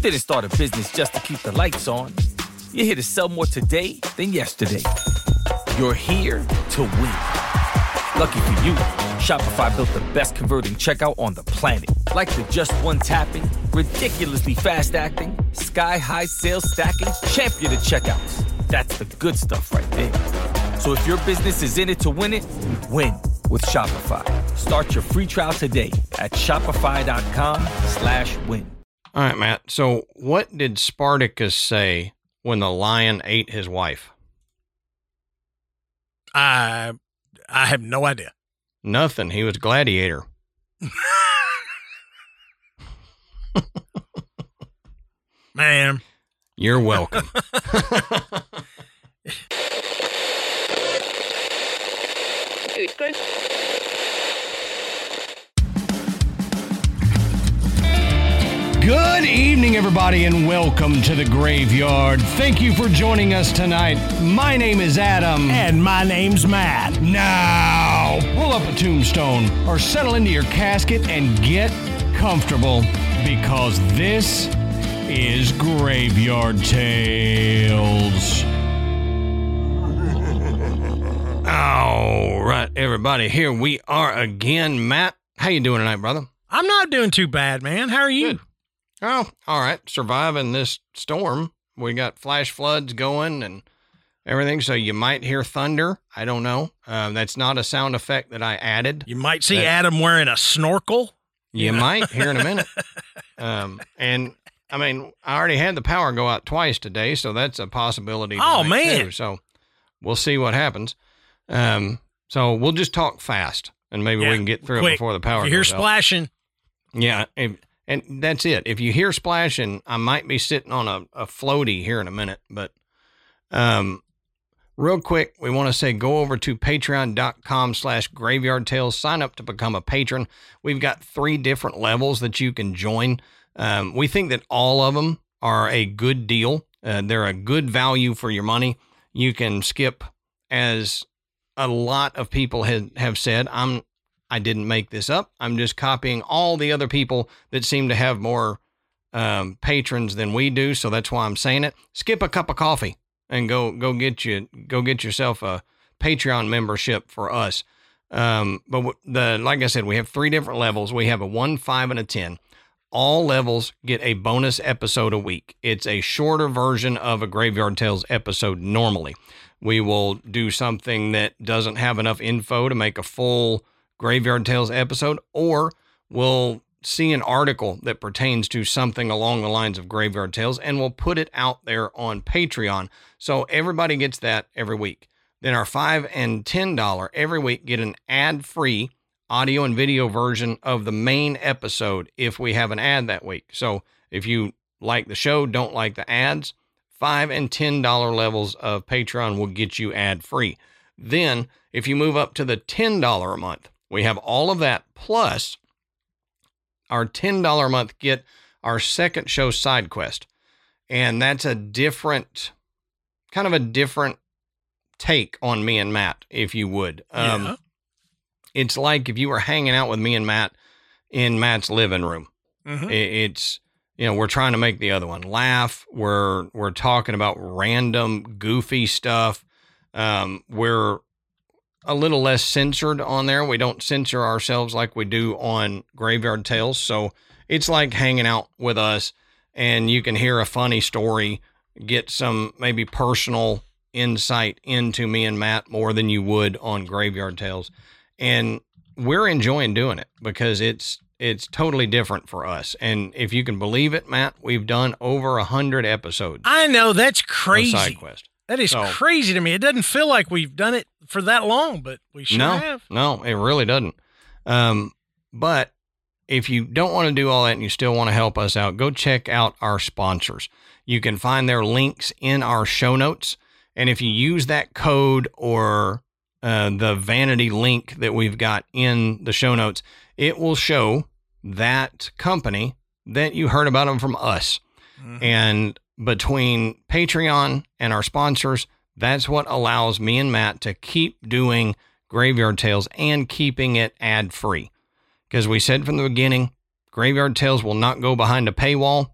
didn't start a business just to keep the lights on. You're here to sell more today than yesterday. You're here to win. Lucky for you, Shopify built the best converting checkout on the planet. Like the just one tapping, ridiculously fast acting, sky-high sales stacking, champion of checkouts. That's the good stuff right there. So if your business is in it to win it, win with Shopify. Start your free trial today at shopify.com/win. All right, Matt. So what did Spartacus say when the lion ate his wife? I have no idea. Nothing. He was Gladiator. Man. You're welcome. Good evening, everybody, and welcome to the Graveyard. Thank you for joining us tonight. My name is Adam. And my name's Matt. Now, pull up a tombstone or settle into your casket and get comfortable because this is Graveyard Tales. All right, everybody, here we are again. Matt, how you doing tonight, brother? I'm not doing too bad, man. How are you? Good. Oh, all right. Surviving this storm. We got flash floods going and everything, so you might hear thunder. I don't know. That's not a sound effect that I added. You might see Adam wearing a snorkel. You might here in a minute. And I mean, I already had the power go out twice today, so that's a possibility. Oh, man. Too, so we'll see what happens. So we'll just talk fast, and maybe we can get through it before the power goes out. If you hear splashing. Yeah, and that's it. If you hear splashing, I might be sitting on a floaty here in a minute. But real quick, we want to say go over to patreon.com/Graveyard Tales. Sign up to become a patron. We've got 3 different levels that you can join. We think that all of them are a good deal. They're a good value for your money. You can skip, as a lot of people have said. I didn't make this up. I'm just copying all the other people that seem to have more patrons than we do. So that's why I'm saying it. Skip a cup of coffee and go get yourself a Patreon membership for us. But like I said, we have 3 different levels. We have a 1, 5, and a 10. All levels get a bonus episode a week. It's a shorter version of a Graveyard Tales episode normally. We will do something that doesn't have enough info to make a full Graveyard Tales episode, or we'll see an article that pertains to something along the lines of Graveyard Tales, and we'll put it out there on Patreon. So everybody gets that every week. Then our $5 and $10 every week get an ad-free audio and video version of the main episode if we have an ad that week. So if you like the show, don't like the ads, $5 and $10 levels of Patreon will get you ad-free. Then if you move up to the $10 a month, we have all of that, plus our $10 a month get our second show, Side Quest. And that's a different take on me and Matt, if you would. It's like if you were hanging out with me and Matt in Matt's living room. Mm-hmm. It's, we're trying to make the other one laugh. We're talking about random, goofy stuff. We're a little less censored on there. We don't censor ourselves like we do on Graveyard Tales. So it's like hanging out with us, and you can hear a funny story, get some maybe personal insight into me and Matt more than you would on Graveyard Tales. And we're enjoying doing it because it's totally different for us. And if you can believe it, Matt, we've done over 100 episodes. I know, that's crazy. Side Quest. That is crazy to me. It doesn't feel like we've done it for that long, but we sure have. No, it really doesn't. But if you don't want to do all that and you still want to help us out, go check out our sponsors. You can find their links in our show notes. And if you use that code or the vanity link that we've got in the show notes, it will show that company that you heard about them from us. Mm-hmm. And between Patreon and our sponsors, that's what allows me and Matt to keep doing Graveyard Tales and keeping it ad-free. Because we said from the beginning, Graveyard Tales will not go behind a paywall,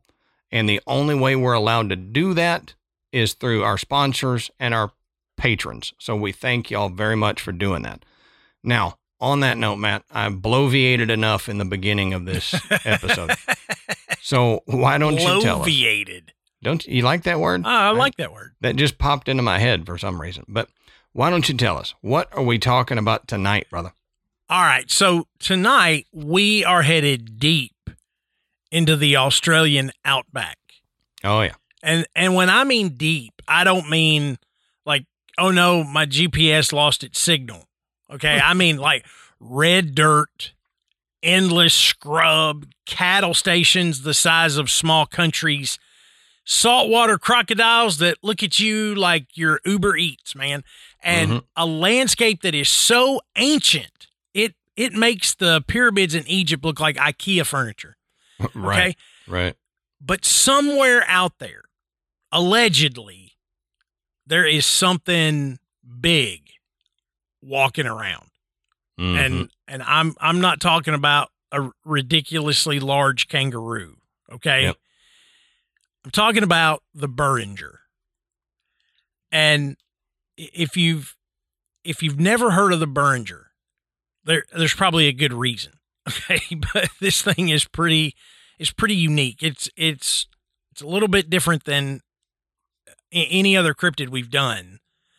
And the only way we're allowed to do that is through our sponsors and our patrons. So we thank y'all very much for doing that. Now, on that note, Matt, I bloviated enough in the beginning of this episode. So why don't you tell us? Bloviated. Don't you like that word? I like that word. That just popped into my head for some reason. But why don't you tell us? What are we talking about tonight, brother? All right. So tonight we are headed deep into the Australian outback. Oh, yeah. And when I mean deep, I don't mean like, oh no, my GPS lost its signal. Okay. I mean like red dirt, endless scrub, cattle stations the size of small countries, saltwater crocodiles that look at you like you're Uber Eats, man. And a landscape that is so ancient, it makes the pyramids in Egypt look like IKEA furniture. Right. Okay? Right. But somewhere out there, allegedly, there is something big walking around. And I'm not talking about a ridiculously large kangaroo, okay? Yep. I'm talking about the Beringer. And if you've never heard of the Beringer, there's probably a good reason. Okay, but this thing is pretty unique. It's a little bit different than any other cryptid we've done.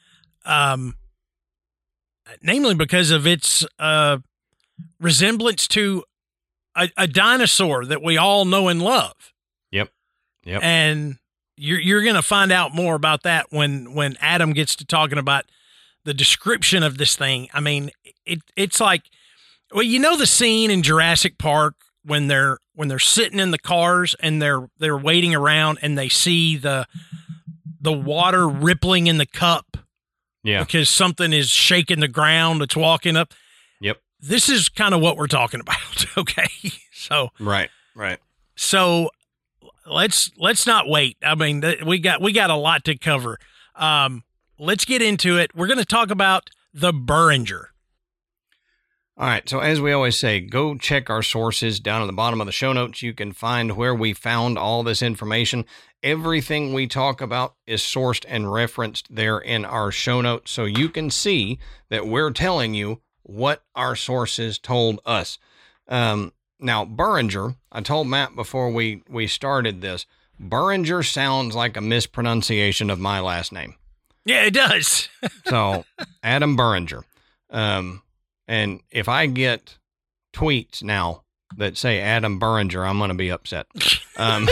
Namely because of its resemblance to a dinosaur that we all know and love. Yep. And you're going to find out more about that when Adam gets to talking about the description of this thing. I mean, it's like, well, you know the scene in Jurassic Park when they're sitting in the cars and they're waiting around and they see the water rippling in the cup. Yeah. Because something is shaking the ground. It's walking up. Yep. This is kind of what we're talking about. Okay. So. Right. So let's not wait. I mean, we got a lot to cover. Let's get into it. We're going to talk about the Beringer. All right. So as we always say, go check our sources down at the bottom of the show notes. You can find where we found all this information. Everything we talk about is sourced and referenced there in our show notes. So you can see that we're telling you what our sources told us. Now, Beringer, I told Matt before we started this, Beringer sounds like a mispronunciation of my last name. Yeah, it does. So, Adam Beringer. And if I get tweets now that say Adam Beringer, I'm going to be upset. I'm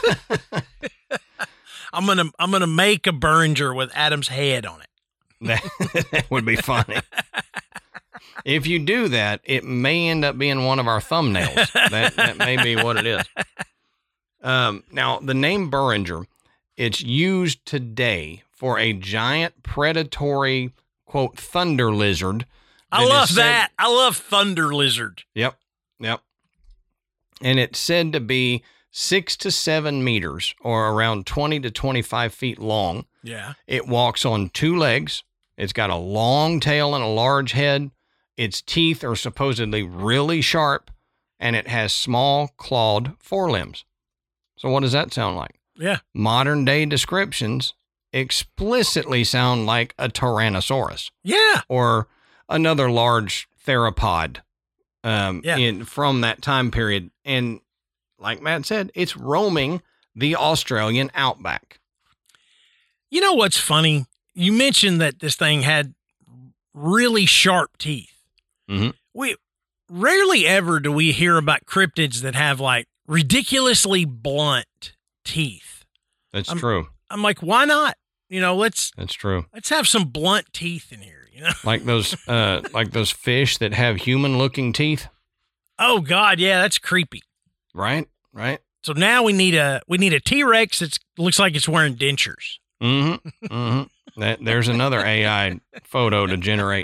gonna make a Beringer with Adam's head on it. That would be funny. If you do that, it may end up being one of our thumbnails. That may be what it is. Now, the name Beringer, it's used today for a giant predatory, quote, thunder lizard. I love that. I love thunder lizard. Yep. And it's said to be 6 to 7 meters or around 20 to 25 feet long. Yeah. It walks on 2 legs. It's got a long tail and a large head. Its teeth are supposedly really sharp, and it has small clawed forelimbs. So what does that sound like? Yeah. Modern day descriptions explicitly sound like a Tyrannosaurus. Yeah. Or another large theropod from that time period. And like Matt said, it's roaming the Australian outback. You know what's funny? You mentioned that this thing had really sharp teeth. Mm-hmm. We rarely ever do we hear about cryptids that have like ridiculously blunt teeth. That's true. I'm like, why not? You know, That's true. Let's have some blunt teeth in here, you know? Like those fish that have human-looking teeth. Oh God, yeah, that's creepy. Right. So now we need a T-Rex that looks like it's wearing dentures. Mm-hmm. There's another AI photo to generate.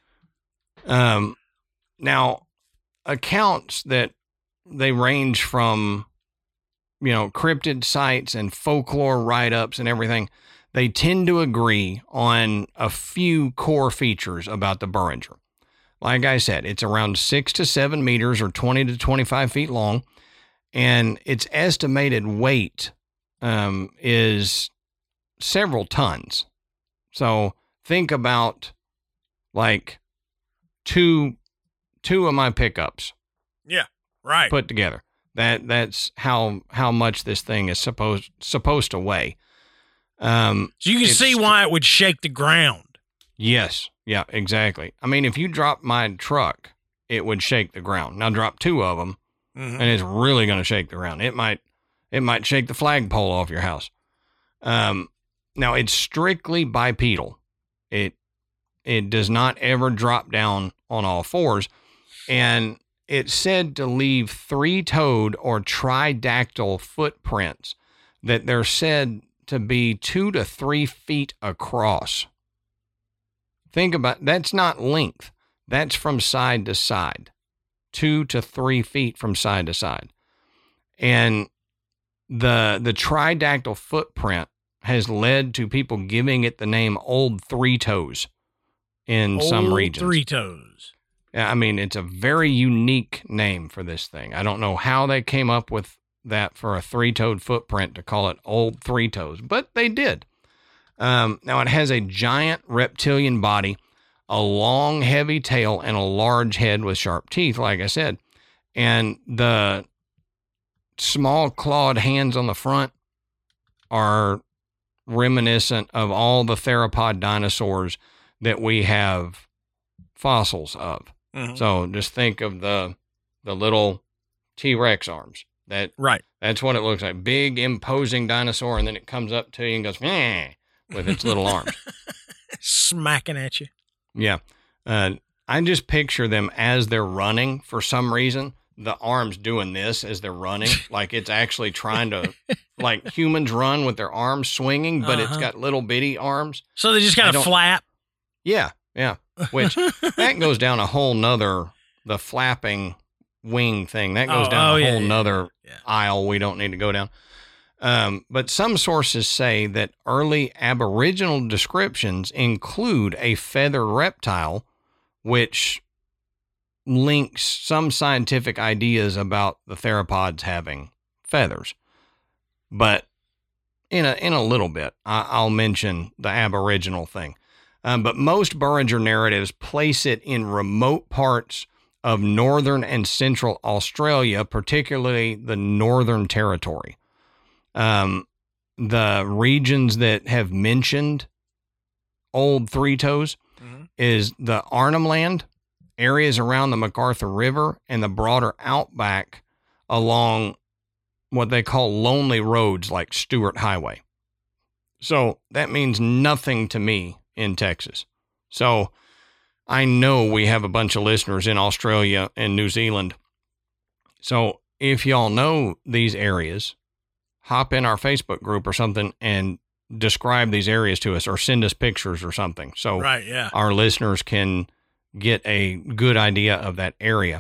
Now, accounts that they range from, cryptid sites and folklore write-ups and everything, they tend to agree on a few core features about the Beringer. Like I said, it's around 6 to 7 meters or 20 to 25 feet long, and its estimated weight is several tons. So think about like two of my pickups. Yeah, right. Put together. That's how much this thing is supposed to weigh. So you can see why it would shake the ground. Yes. Yeah, exactly. I mean, if you drop my truck, it would shake the ground. Now drop two of them, and it's really going to shake the ground. It might shake the flagpole off your house. Now it's strictly bipedal. It does not ever drop down on all fours, and it's said to leave three-toed or tridactyl footprints that they're said to be 2 to 3 feet across. Think about, that's not length. That's from side to side. 2 to 3 feet from side to side. And the tridactyl footprint has led to people giving it the name Old Three Toes in some regions. Old Three Toes. Yeah, I mean, it's a very unique name for this thing. I don't know how they came up with that for a three-toed footprint to call it Old Three Toes, but they did. Now, it has a giant reptilian body, a long, heavy tail, and a large head with sharp teeth, like I said. And the small clawed hands on the front are reminiscent of all the theropod dinosaurs that we have fossils of. Mm-hmm. So just think of the little T-Rex arms. That's what it looks like. Big, imposing dinosaur, and then it comes up to you and goes, meh, with its little arms. Smacking at you. Yeah. I just picture them as they're running for some reason. The arms doing this as they're running, like it's actually trying to, like humans run with their arms swinging, but it's got little bitty arms. So they just got to flap? Yeah. Which that goes down a whole nother, the flapping wing thing. That goes down a whole nother aisle we don't need to go down. But some sources say that early Aboriginal descriptions include a feathered reptile, which links some scientific ideas about the theropods having feathers. But in a little bit, I'll mention the Aboriginal thing. But most Burringer narratives place it in remote parts of northern and central Australia, particularly the Northern Territory. The regions that have mentioned Old Three Toes is the Arnhem Land, areas around the MacArthur River, and the broader outback along what they call lonely roads like Stewart Highway. So that means nothing to me in Texas. So I know we have a bunch of listeners in Australia and New Zealand. So if y'all know these areas, hop in our Facebook group or something and describe these areas to us or send us pictures or something. So our listeners can get a good idea of that area.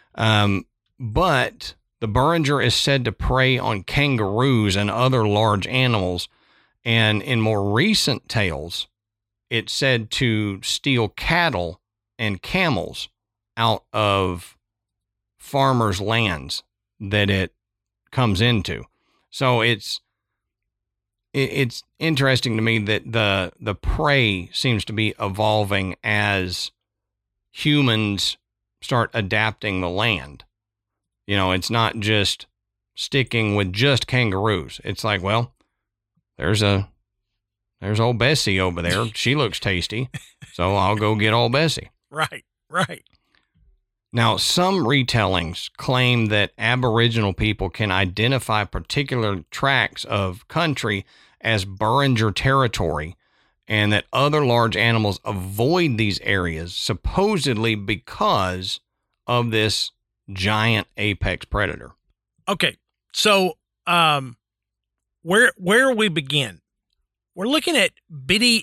But the Burringer is said to prey on kangaroos and other large animals. And in more recent tales, it's said to steal cattle and camels out of farmers' lands that it comes into. So it's interesting to me that the prey seems to be evolving as humans start adapting the land. You know, it's not just sticking with just kangaroos. It's like, well, there's old Bessie over there. She looks tasty, so I'll go get old Bessie. Right. Now, some retellings claim that Aboriginal people can identify particular tracts of country as Burringer territory, and that other large animals avoid these areas supposedly because of this giant apex predator. Okay, so where we begin? We're looking at Bidyadonga.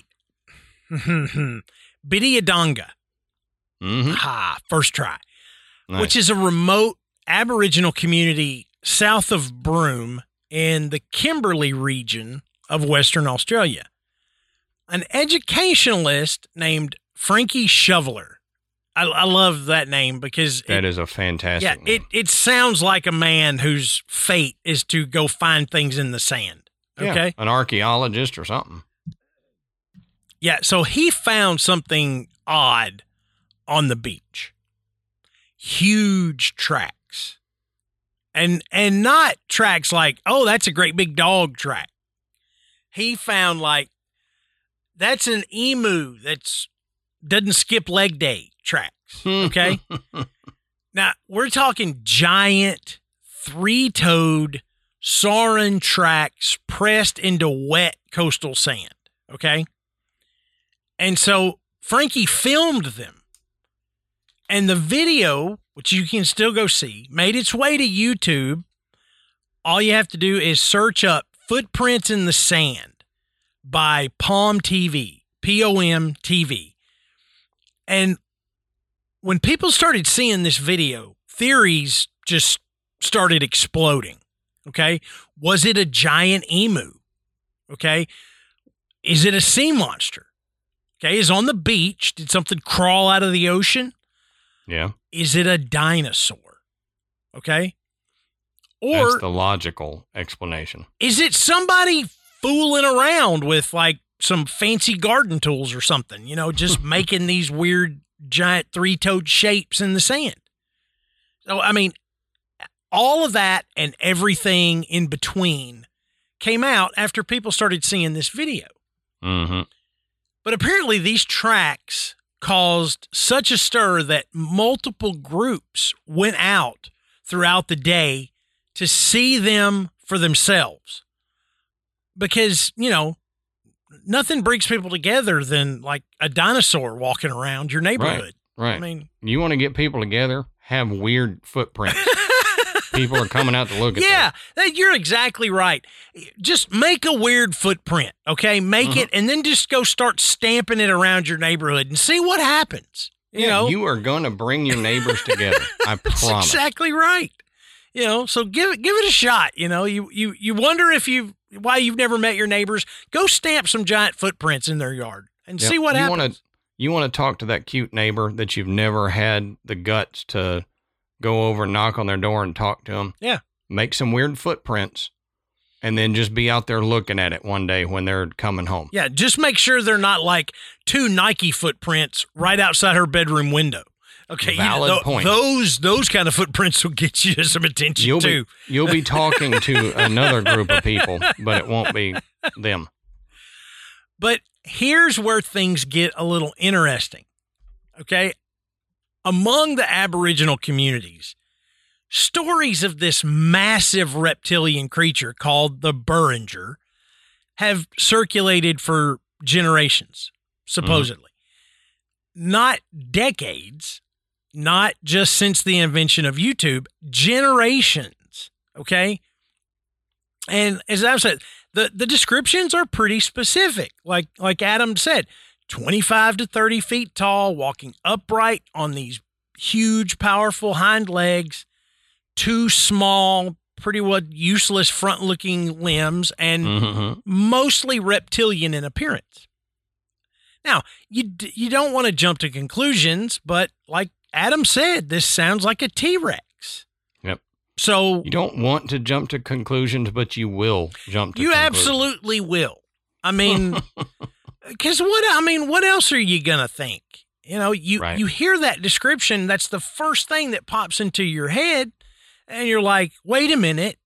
First try. Nice. Which is a remote Aboriginal community south of Broome in the Kimberley region of Western Australia. An educationalist named Frankie Shoveler. I love that name because that is a fantastic name. It sounds like a man whose fate is to go find things in the sand. Okay. An archaeologist or something. Yeah. So he found something odd on the beach. Huge tracks. And not tracks like, oh, that's a great big dog track. He found like, that's an emu that's doesn't skip leg day tracks. Okay. Now we're talking giant 3-toed saurian tracks pressed into wet coastal sand. Okay. And so Frankie filmed them. And the video, which you can still go see, made its way to YouTube. All you have to do is search up Footprints in the Sand by POM TV, POM TV. And when people started seeing this video, theories just started exploding. Okay. Was it a giant emu? Okay. Is it a sea monster? Okay. Is on the beach. Did something crawl out of the ocean? Yeah. Is it a dinosaur? Okay. Or that's the logical explanation. Is it somebody fooling around with like some fancy garden tools or something, just making these weird giant 3-toed shapes in the sand? So, I mean, all of that and everything in between came out after people started seeing this video. Mm-hmm. But apparently these tracks caused such a stir that multiple groups went out throughout the day to see them for themselves. Because, nothing brings people together than like a dinosaur walking around your neighborhood. Right. I mean, you want to get people together, have weird footprints. People are coming out to look at them. Yeah, you're exactly right. Just make a weird footprint, okay? Make it, and then just go start stamping it around your neighborhood and see what happens. You know, you are going to bring your neighbors together. I promise. That's exactly right. So give it a shot. You wonder why you've never met your neighbors. Go stamp some giant footprints in their yard and see what happens. You want to talk to that cute neighbor that you've never had the guts to go over and knock on their door and talk to them. Yeah. Make some weird footprints and then just be out there looking at it one day when they're coming home. Yeah. Just make sure they're not like 2 Nike footprints right outside her bedroom window. Okay. Valid point. Those kind of footprints will get you some attention too. You'll be talking to another group of people, but it won't be them. But here's where things get a little interesting. Okay. Among the Aboriginal communities, stories of this massive reptilian creature called the Burringer have circulated for generations, supposedly. Not decades, not just since the invention of YouTube, generations, okay? And as I've said, the descriptions are pretty specific. Like Adam said, 25 to 30 feet tall, walking upright on these huge, powerful hind legs, 2 small, pretty useless front-looking limbs, and mostly reptilian in appearance. Now, you don't want to jump to conclusions, but like Adam said, this sounds like a T-Rex. Yep. So you don't want to jump to conclusions, but you will jump to conclusions. You absolutely will. I mean... Because what else are you going to think? You hear that description, that's the first thing that pops into your head, and you're like, wait a minute.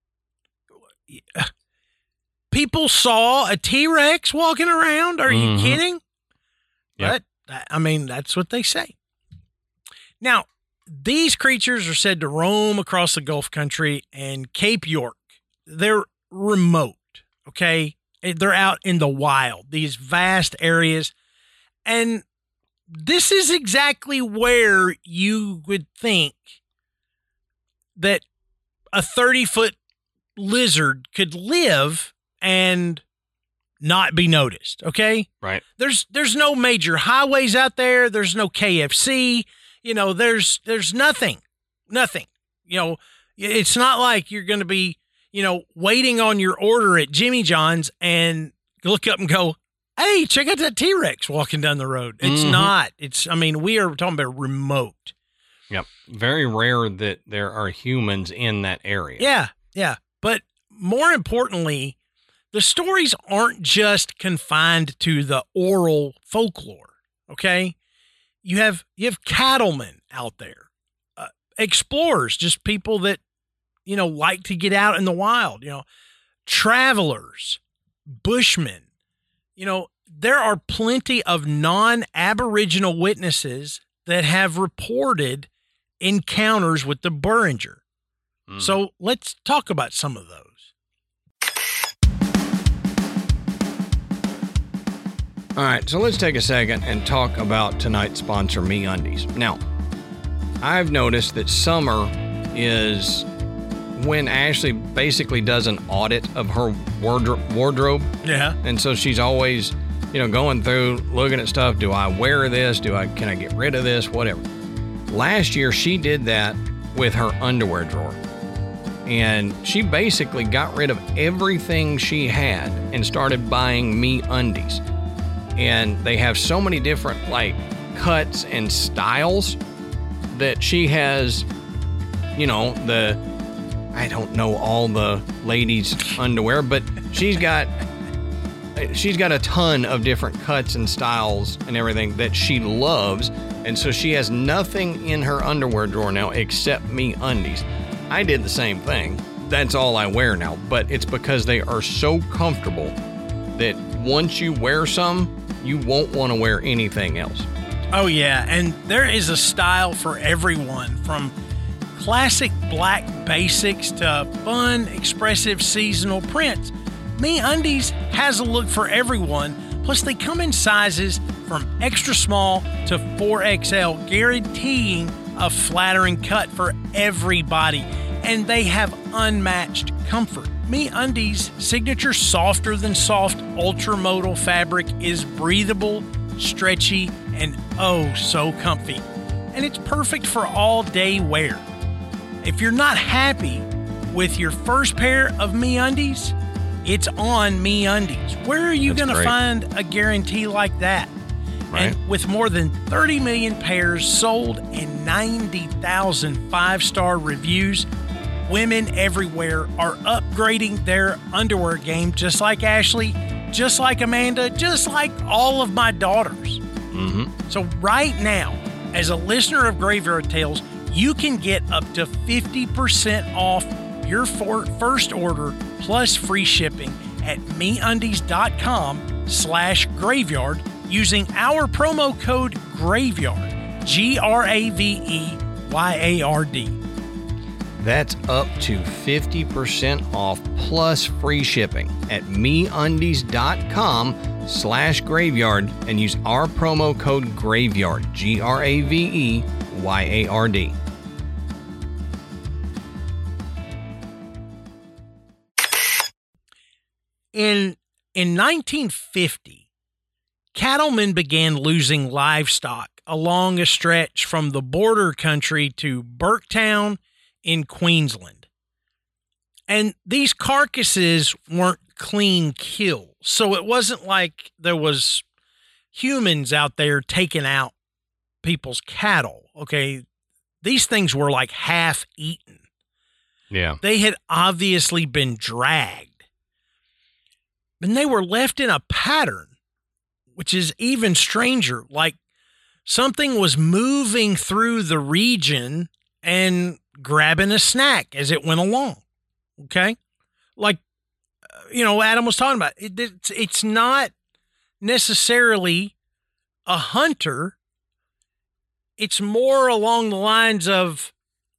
People saw a T-Rex walking around? Are you kidding? Yep. But, that's what they say. Now, these creatures are said to roam across the Gulf country and Cape York. They're remote, okay? They're out in the wild, these vast areas. And this is exactly where you would think that a 30-foot lizard could live and not be noticed, okay? Right. There's no major highways out there. There's no KFC. There's nothing. It's not like you're going to be waiting on your order at Jimmy John's and look up and go, hey, check out that T-Rex walking down the road. It's not. We are talking about remote. Yep. Very rare that there are humans in that area. Yeah. But more importantly, the stories aren't just confined to the oral folklore, okay? You have cattlemen out there, explorers, just people that, like to get out in the wild, travelers, bushmen. There are plenty of non-Aboriginal witnesses that have reported encounters with the Buringer. So let's talk about some of those. All right, so let's take a second and talk about tonight's sponsor, MeUndies. Now, I've noticed that summer is when Ashley basically does an audit of her wardrobe. Yeah. And so she's always, going through, looking at stuff. Do I wear this? Can I get rid of this? Whatever. Last year, she did that with her underwear drawer. And she basically got rid of everything she had and started buying MeUndies. And they have so many different cuts and styles that she has, I don't know all the ladies' underwear, but she's got a ton of different cuts and styles and everything that she loves. And so she has nothing in her underwear drawer now except MeUndies. I did the same thing. That's all I wear now, but it's because they are so comfortable that once you wear some, you won't want to wear anything else. Oh, yeah. And there is a style for everyone, from classic black basics to fun, expressive seasonal prints. MeUndies has a look for everyone. Plus, they come in sizes from extra small to 4XL, guaranteeing a flattering cut for everybody. And they have unmatched comfort. MeUndies' signature softer than soft ultramodal fabric is breathable, stretchy, and oh so comfy. And it's perfect for all day wear. If you're not happy with your first pair of MeUndies, it's on MeUndies. Where are you going to find a guarantee like that? Right. And with more than 30 million pairs sold and 90,000 five-star reviews, women everywhere are upgrading their underwear game, just like Ashley, just like Amanda, just like all of my daughters. So right now, as a listener of Graveyard Tales, you can get up to 50% off your first order plus free shipping at MeUndies.com/graveyard using our promo code GRAVEYARD, GRAVEYARD. That's up to 50% off plus free shipping at MeUndies.com/graveyard and use our promo code GRAVEYARD, GRAVEYARD. In 1950, cattlemen began losing livestock along a stretch from the border country to Burketown in Queensland. And these carcasses weren't clean kills. So it wasn't like there was humans out there taking out people's cattle. Okay. These things were like half eaten. Yeah. They had obviously been dragged. And they were left in a pattern, which is even stranger. Like something was moving through the region and grabbing a snack as it went along. Okay. Like, Adam was talking about, it's not necessarily a hunter. It's more along the lines of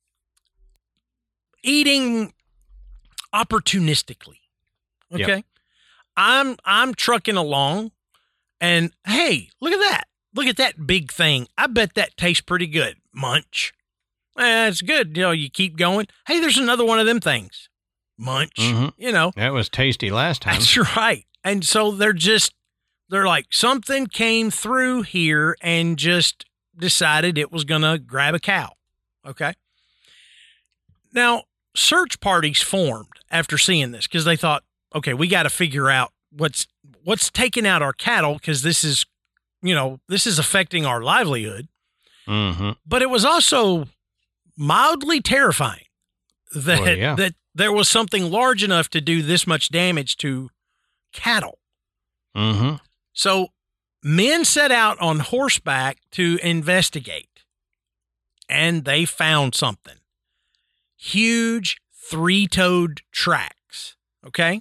eating opportunistically. Okay. Yep. I'm trucking along and hey, look at that. Look at that big thing. I bet that tastes pretty good. Munch. It's good. You keep going. Hey, there's another one of them things. Munch. That was tasty last time. That's right. And so they're like, something came through here and just decided it was going to grab a cow. Okay. Now, search parties formed after seeing this because they thought, okay, we got to figure out what's taking out our cattle because this is affecting our livelihood. But it was also mildly terrifying that there was something large enough to do this much damage to cattle. Mm-hmm. So men set out on horseback to investigate, and they found something. Huge 3-toed tracks, okay?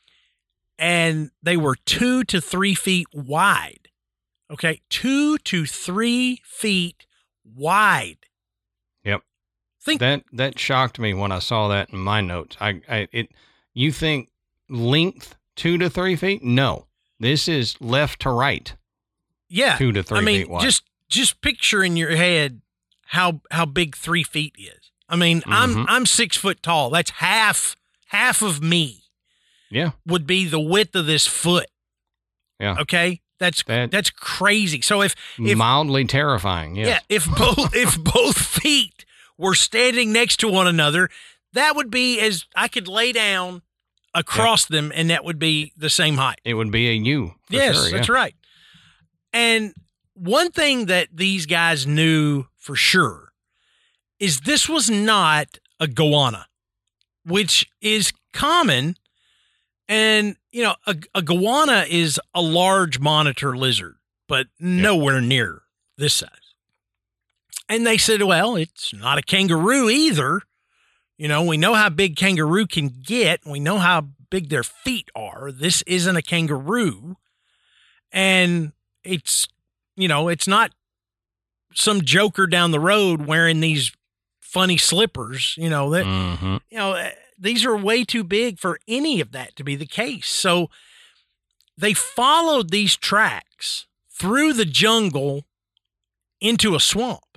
And they were 2 to 3 feet wide, okay? 2 to 3 feet wide. Yep. Think That shocked me when I saw that in my notes. You think length 2 to 3 feet? No, this is left to right. Yeah, 2 to 3 feet wide. Just picture in your head how big 3 feet is. I mean, Mm-hmm. I'm 6 foot tall. That's half of me Yeah. would be the width of this foot. Yeah. Okay, that's crazy. So if Mildly terrifying. Yes. yeah, if both feet were standing next to one another, that would be as I could lay down across them, and that would be the same height. It would be a U. For Yes, sure, that's yeah. right. And one thing that these guys knew for sure is this was not a goanna, which is common. And, you know, a goanna is a large monitor lizard, but nowhere near this size. And they said, well, it's not a kangaroo either. You know, we know how big kangaroo can get. We know how big their feet are. This isn't a kangaroo. And it's, you know, it's not some joker down the road wearing these funny slippers, you know, that, Mm-hmm. you know, these are way too big for any of that to be the case. So they followed these tracks through the jungle into a swamp.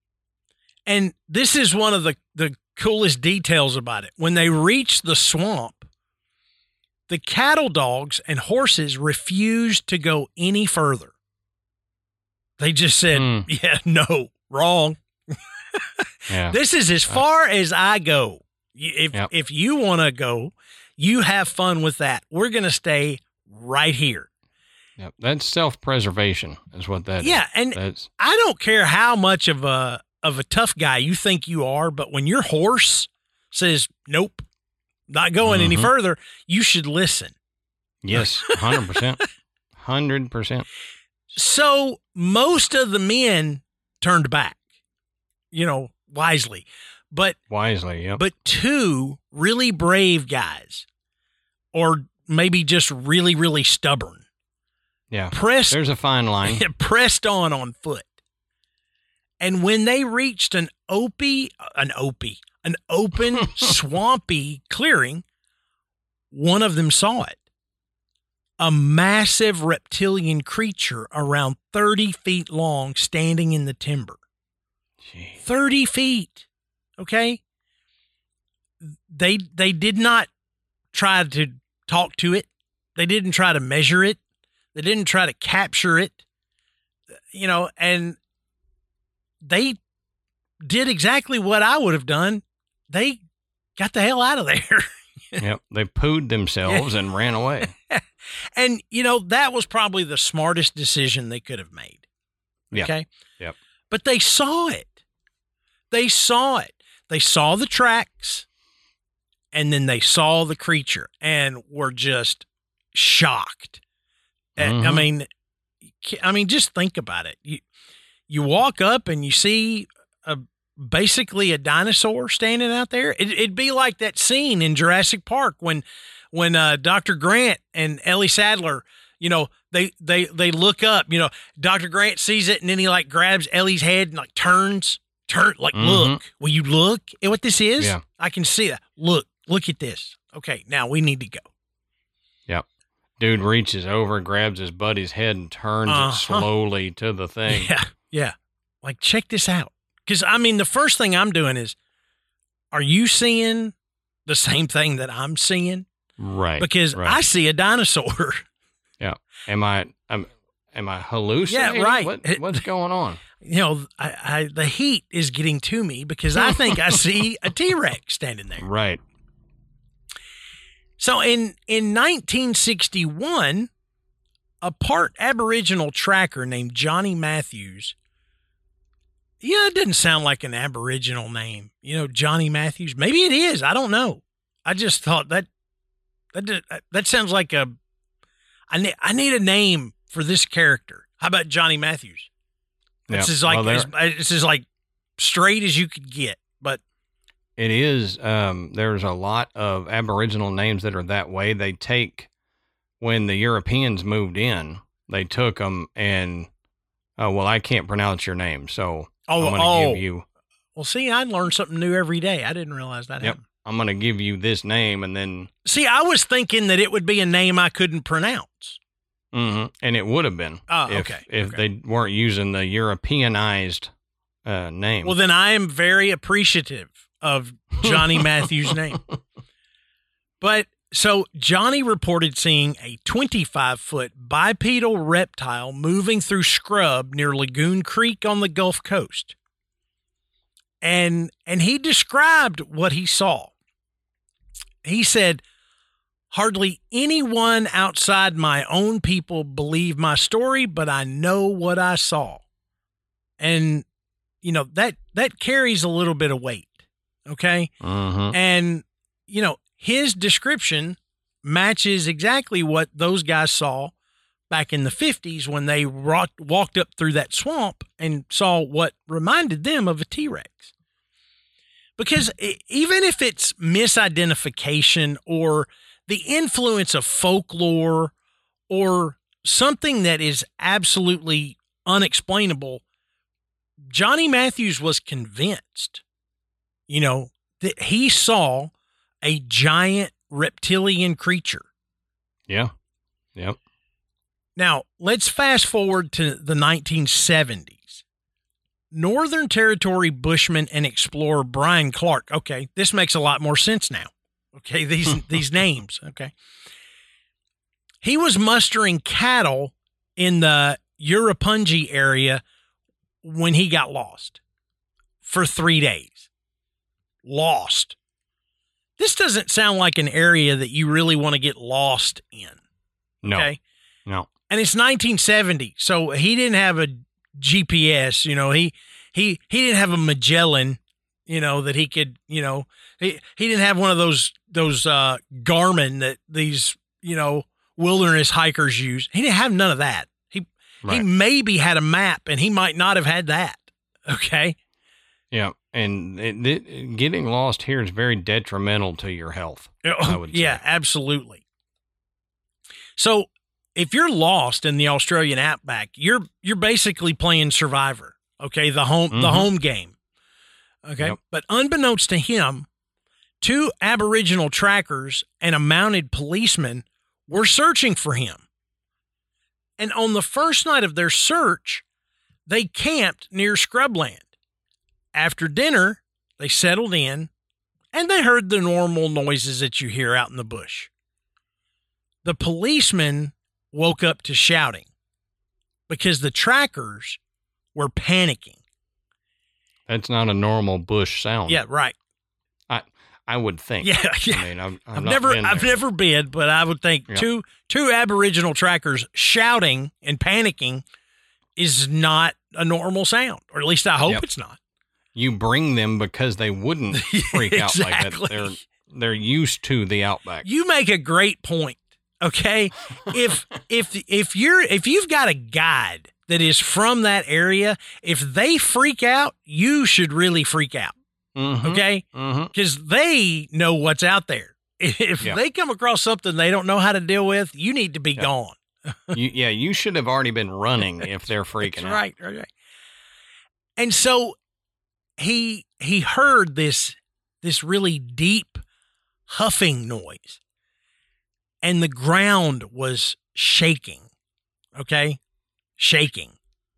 And this is one of the coolest details about it. When they reached the swamp, the cattle dogs and horses refused to go any further. They just said, yeah, no, wrong. Yeah. This is as far as I go. If you want to go, you have fun with that. We're going to stay right here. Yep. That's self-preservation is what that is. Yeah, and That's, I don't care how much of a tough guy you think you are, but when your horse says, nope, not going any further, you should listen. yes, 100%. 100%. So most of the men turned back, you know, wisely. But Wisely, yep. But 2 really brave guys, or maybe just really, really stubborn, Yeah. pressed There's a fine line. pressed on foot. And when they reached an open, swampy clearing, one of them saw it. A massive reptilian creature around 30 feet long standing in the timber. Jeez. 30 feet. Okay. They did not try to talk to it. They didn't try to measure it. They didn't try to capture it, you know, and they did exactly what I would have done. They got the hell out of there. Yep. They pooed themselves and ran away. And, you know, that was probably the smartest decision they could have made. Yeah. Okay. Yep. But they saw it. They saw it. They saw the tracks, and then they saw the creature and were just shocked. Mhm. I mean, just think about it. You walk up and you see basically a dinosaur standing out there. It'd be like that scene in Jurassic Park when Dr. Grant and Ellie Sattler, you know, they look up, you know, Dr. Grant sees it and then he like grabs Ellie's head and like turns, like, look, will you look at what this is? Yeah. I can see that. Look at this. Okay, now we need to go. Yep. Dude reaches over, grabs his buddy's head, and turns it slowly to the thing. Yeah. Like, check this out. Because, I mean, the first thing I'm doing is, are you seeing the same thing that I'm seeing? Right. Because right. I see a dinosaur. Yeah. Am I hallucinating? Yeah, right. What's going on? You know, the heat is getting to me because I think I see a T-Rex standing there. Right. So in 1961, a part Aboriginal tracker named Johnny Matthews. Yeah, it doesn't sound like an Aboriginal name. You know, Johnny Matthews. Maybe it is. I don't know. I just thought that sounds like a I need a name for this character. How about Johnny Matthews? This is like this is like straight as you could get, but it is. There's a lot of Aboriginal names that are that way. They take, when the Europeans moved in, they took them and, I can't pronounce your name, so I'm going to give you. Well, see, I learn something new every day. I didn't realize that happened. I'm going to give you this name, and then. See, I was thinking that it would be a name I couldn't pronounce. Mm-hmm. And it would have been if they weren't using the Europeanized name. Well, then I am very appreciative of Johnny Matthews' name. But so Johnny reported seeing a 25-foot bipedal reptile moving through scrub near Lagoon Creek on the Gulf Coast. And he described what he saw. He said, "Hardly anyone outside my own people believed my story, but I know what I saw." And, that carries a little bit of weight. Okay. Mm-hmm. And, his description matches exactly what those guys saw back in the 50s when they walked up through that swamp and saw what reminded them of a T-Rex. Because even if it's misidentification or the influence of folklore or something that is absolutely unexplainable, Johnny Matthews was convinced, that he saw a giant reptilian creature. Yeah. Yep. Now, let's fast forward to the 1970s. Northern Territory bushman and explorer Brian Clark. Okay, this makes a lot more sense now. Okay, these names. Okay. He was mustering cattle in the Urapungi area when he got lost for 3 days. Lost. This doesn't sound like an area that you really want to get lost in. No. Okay? No. And it's 1970, so he didn't have a GPS, he didn't have a Magellan, that he could, he didn't have one of those Garmin that these, wilderness hikers use. He didn't have none of that. He maybe had a map, and he might not have had that. Okay. Yeah. And getting lost here is very detrimental to your health, I would say. Yeah, absolutely. So if you're lost in the Australian outback, you're basically playing Survivor. Okay, the home game. Okay, yep. But unbeknownst to him, 2 Aboriginal trackers and a mounted policeman were searching for him. And on the first night of their search, they camped near scrubland. After dinner, they settled in, and they heard the normal noises that you hear out in the bush. The policeman woke up to shouting because the trackers were panicking. That's not a normal bush sound. Yeah, right. I would think. Yeah. I mean, I've never been, but I would think two Aboriginal trackers shouting and panicking is not a normal sound, or at least I hope it's not. You bring them because they wouldn't freak out like that. They're used to the outback. You make a great point. Okay, if you've got a guide that is from that area, if they freak out, you should really freak out. Mm-hmm. Okay, because they know what's out there. If they come across something they don't know how to deal with, you need to be gone. You should have already been running if they're freaking out. Right. And so he heard this really deep huffing noise. And the ground was shaking, okay? Shaking.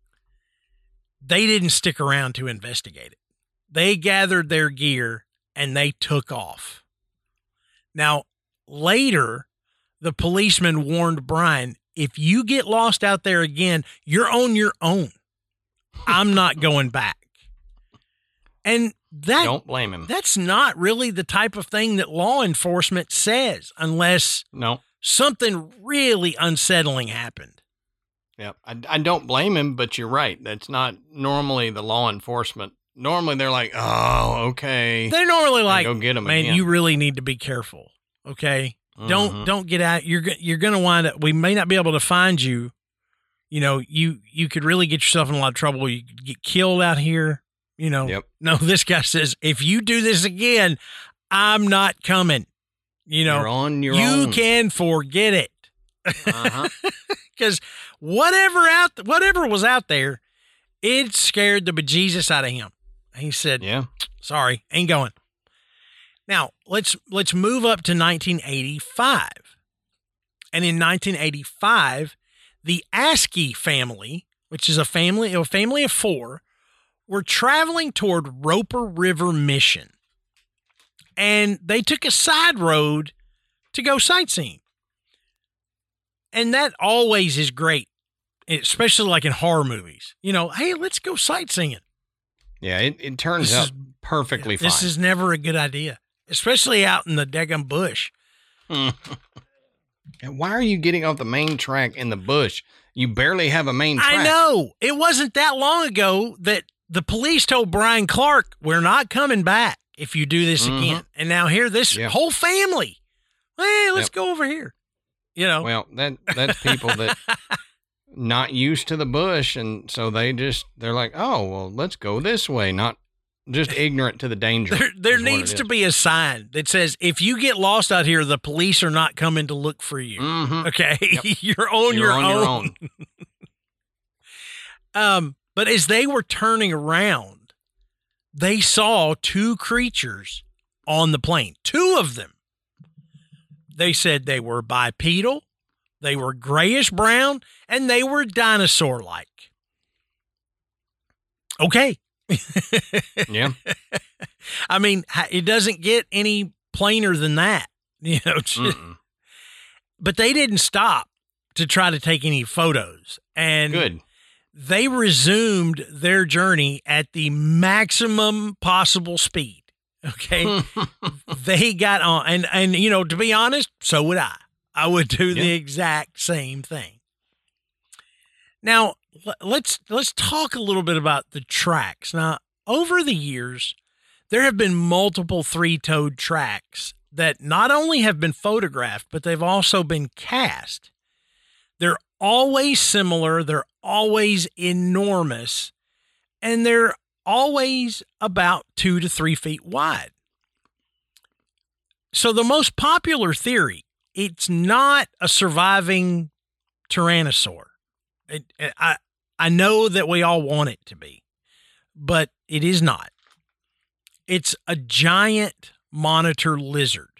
They didn't stick around to investigate it. They gathered their gear and they took off. Now, later, the policeman warned Brian, if you get lost out there again, you're on your own. I'm not going back. And don't blame him. That's not really the type of thing that law enforcement says unless something really unsettling happened. Yeah, I don't blame him, but you're right. That's not normally the law enforcement. Normally they're like, oh, okay. They're normally like, go get him man, again. you really need to be careful, okay? Don't get out. You're going to wind up. We may not be able to find you. You know, you could really get yourself in a lot of trouble. You could get killed out here. You know. Yep. No, this guy says, if you do this again, I'm not coming. You know, You're on your you own. can forget it. Uh-huh. Because whatever was out there, it scared the bejesus out of him. He said, Yeah. sorry, ain't going. Now, let's move up to 1985. And in 1985, the Askey family, which is a family of 4, were traveling toward Roper River Mission. And they took a side road to go sightseeing. And that always is great, especially like in horror movies. You know, hey, let's go sightseeing. Yeah, it turns out perfectly fine. This is never a good idea, especially out in the daggum bush. And why are you getting off the main track in the bush? You barely have a main track. I know. It wasn't that long ago that the police told Brian Clark, we're not coming back if you do this again. And now here, this whole family, hey, let's go over here. You know. Well, that's people that not used to the bush, and so they're like, oh, well, let's go this way, not just ignorant to the danger. There needs to be a sign that says, if you get lost out here, the police are not coming to look for you. Mm-hmm. Okay. Yep. You're on your own. But as they were turning around, they saw 2 creatures on the plane. 2 of them. They said they were bipedal, they were grayish brown, and they were dinosaur-like. Okay. Yeah. I mean, it doesn't get any plainer than that, you know. But they didn't stop to try to take any photos. And good. They resumed their journey at the maximum possible speed. Okay. They got on, and you know, to be honest, so would I. I would do the exact same thing. Now, let's talk a little bit about the tracks. Now, over the years, there have been multiple 3-toed tracks that not only have been photographed, but they've also been cast. They're always similar, they're always enormous, and they're always about 2 to 3 feet wide. So the most popular theory, it's not a surviving tyrannosaur. I know that we all want it to be, but it is not. It's a giant monitor lizard,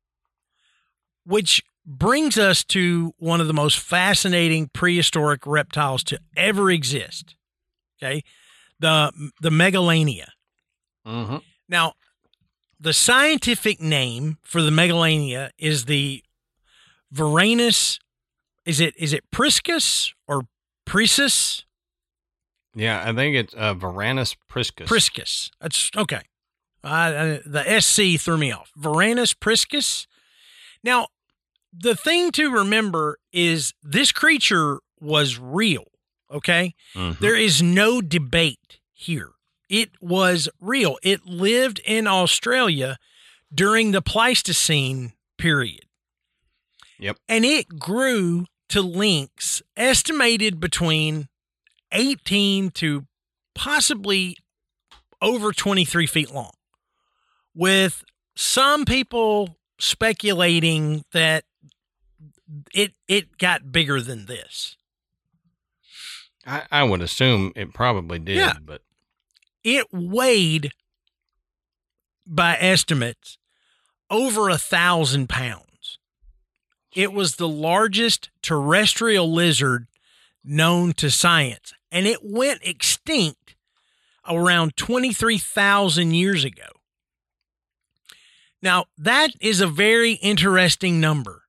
which brings us to one of the most fascinating prehistoric reptiles to ever exist. Okay. The Megalania. Mm-hmm. Now, the scientific name for the Megalania is the Varanus. Is it Priscus or Prisus? Yeah, I think it's Varanus priscus. Priscus. That's okay. The SC threw me off. Varanus priscus. Now, the thing to remember is this creature was real. Okay. Mm-hmm. There is no debate here. It was real. It lived in Australia during the Pleistocene period. Yep. And it grew to lengths estimated between 18 to possibly over 23 feet long, with some people speculating that it got bigger than this. I would assume it probably did, but it weighed, by estimates, over 1,000 pounds. It was the largest terrestrial lizard known to science, and it went extinct around 23,000 years ago. Now, that is a very interesting number.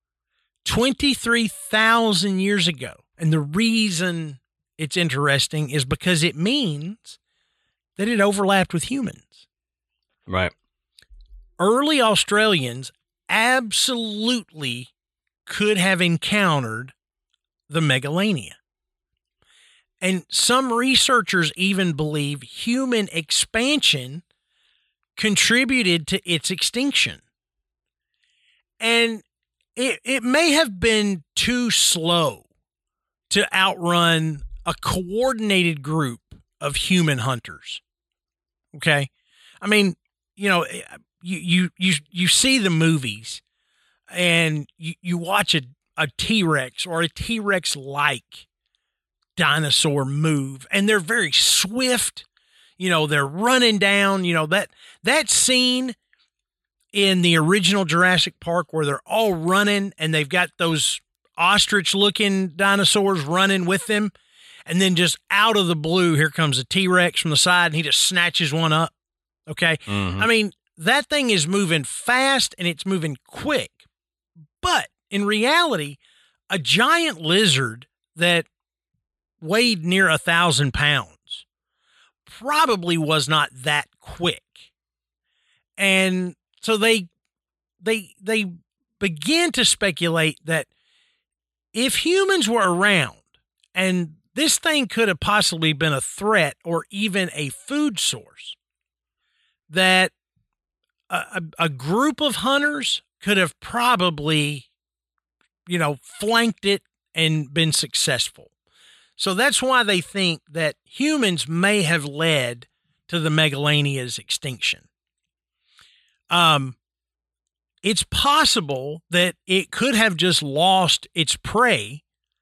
23,000 years ago. And the reason it's interesting is because it means that it overlapped with humans. Right. Early Australians absolutely could have encountered the Megalania. And some researchers even believe human expansion contributed to its extinction. And it may have been too slow to outrun a coordinated group of human hunters. Okay? I mean, you know, you see the movies and you watch a T-Rex or a T-Rex-like dinosaur move, and they're very swift. You know, they're running down, you know, that scene in the original Jurassic Park where they're all running and they've got those ostrich-looking dinosaurs running with them, and then just out of the blue, here comes a T-Rex from the side, and he just snatches one up. Okay? Mhm. I mean, that thing is moving fast and it's moving quick. But in reality, a giant lizard that weighed near 1,000 pounds probably was not that quick. And so they began to speculate that if humans were around and this thing could have possibly been a threat or even a food source, that a group of hunters could have probably, you know, flanked it and been successful. So that's why they think that humans may have led to the Megalania's extinction. It's possible that it could have just lost its prey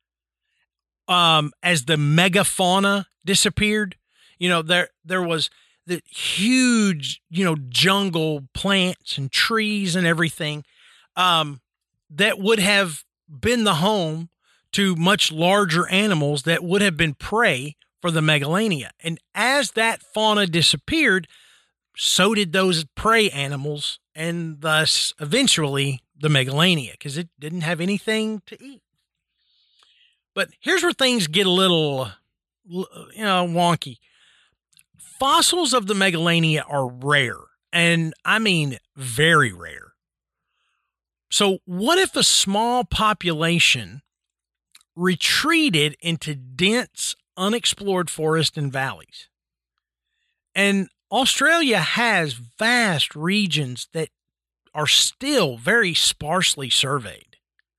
as the megafauna disappeared. You know, there was the huge, you know, jungle plants and trees and everything that would have been the home to much larger animals that would have been prey for the Megalania. And as that fauna disappeared, so did those prey animals, and thus eventually the Megalania, because it didn't have anything to eat. But here's where things get a little, you know, wonky. Fossils of the Megalania are rare, and I mean very rare. So what if a small population retreated into dense, unexplored forest and valleys? And Australia has vast regions that are still very sparsely surveyed.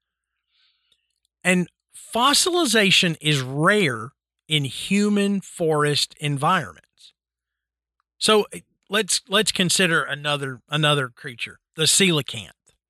And fossilization is rare in human forest environments. So let's consider another creature, the coelacanth.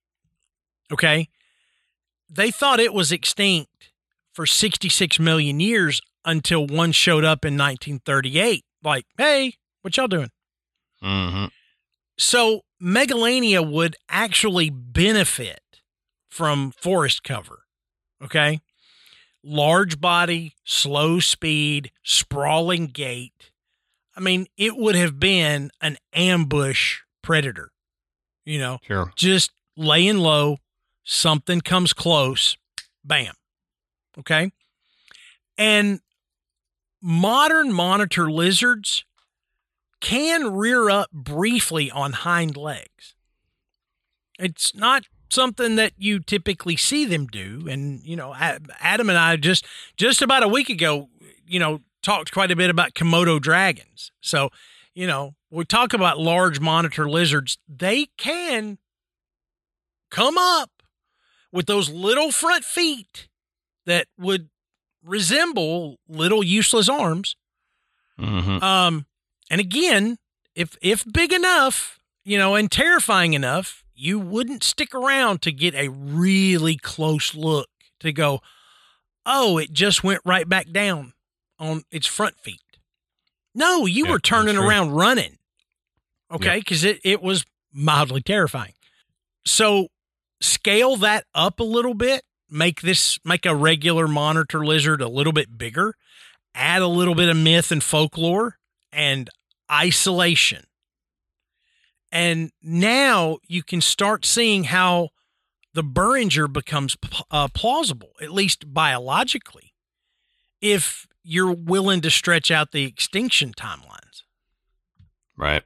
Okay? They thought it was extinct for 66 million years until one showed up in 1938. Like, hey, what y'all doing? Mm-hmm. So Megalania would actually benefit from forest cover. Okay? Large body, slow speed, sprawling gait. I mean, it would have been an ambush predator. You know, Sure. just laying low, something comes close, bam. Okay? And modern monitor lizards can rear up briefly on hind legs. It's not something that you typically see them do. And, you know, Adam and I just about a week ago, you know, talked quite a bit about Komodo dragons. So, you know, we talk about large monitor lizards. They can come up with those little front feet that would resemble little useless arms. Mm-hmm. And again, if big enough, you know, and terrifying enough, you wouldn't stick around to get a really close look to go, oh, it just went right back down on its front feet. No, you were turning around running. Okay, because it was mildly terrifying. So scale that up a little bit, make a regular monitor lizard a little bit bigger, add a little bit of myth and folklore and isolation. And now you can start seeing how the Beringer becomes plausible, at least biologically, if you're willing to stretch out the extinction timelines. Right.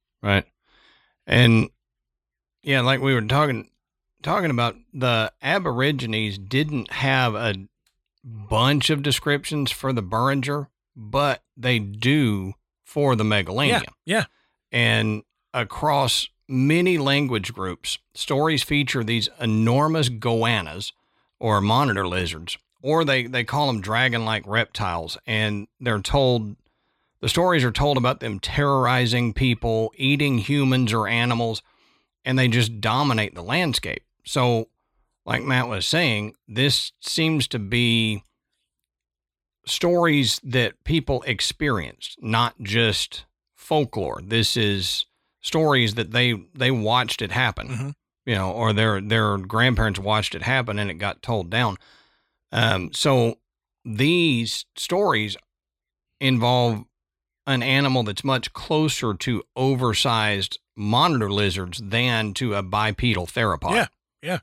And yeah, like we were talking about, the Aborigines didn't have a bunch of descriptions for the Beringer, but they do for the Megalania. Yeah. And across many language groups, stories feature these enormous goannas, or monitor lizards, or they call them dragon-like reptiles, and the stories are told about them terrorizing people, eating humans or animals, and they just dominate the landscape. So, like Matt was saying, this seems to be stories that people experienced, not just folklore. This is stories that they watched it happen, or their grandparents watched it happen and it got told down. So these stories involve an animal that's much closer to oversized monitor lizards than to a bipedal theropod. Yeah.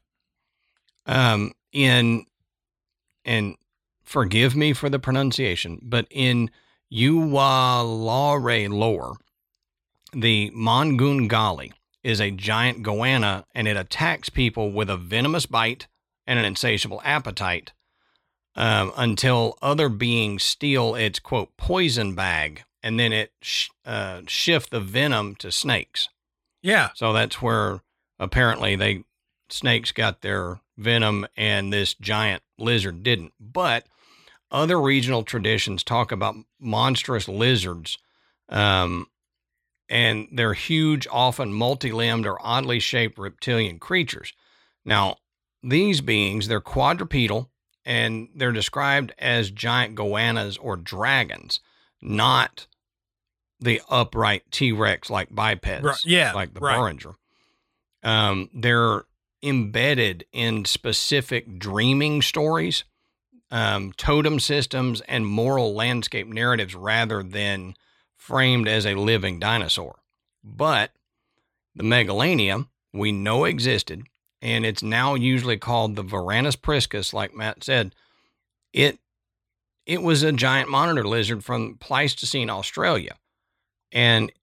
And forgive me for the pronunciation, but in Uwalare lore, the Mongoongali is a giant goanna, and it attacks people with a venomous bite and an insatiable appetite until other beings steal its, quote, poison bag, and then it shift the venom to snakes. Yeah. So that's where apparently snakes got their venom and this giant lizard didn't. But other regional traditions talk about monstrous lizards, and they're huge, often multi-limbed or oddly shaped reptilian creatures. Now, these beings, they're quadrupedal, and they're described as giant goannas or dragons, not the upright T-Rex like bipeds, like the Behringer. They're embedded in specific dreaming stories, totem systems, and moral landscape narratives rather than framed as a living dinosaur. But the Megalania we know existed, and it's now usually called the Varanus priscus, like Matt said. It was a giant monitor lizard from Pleistocene Australia. And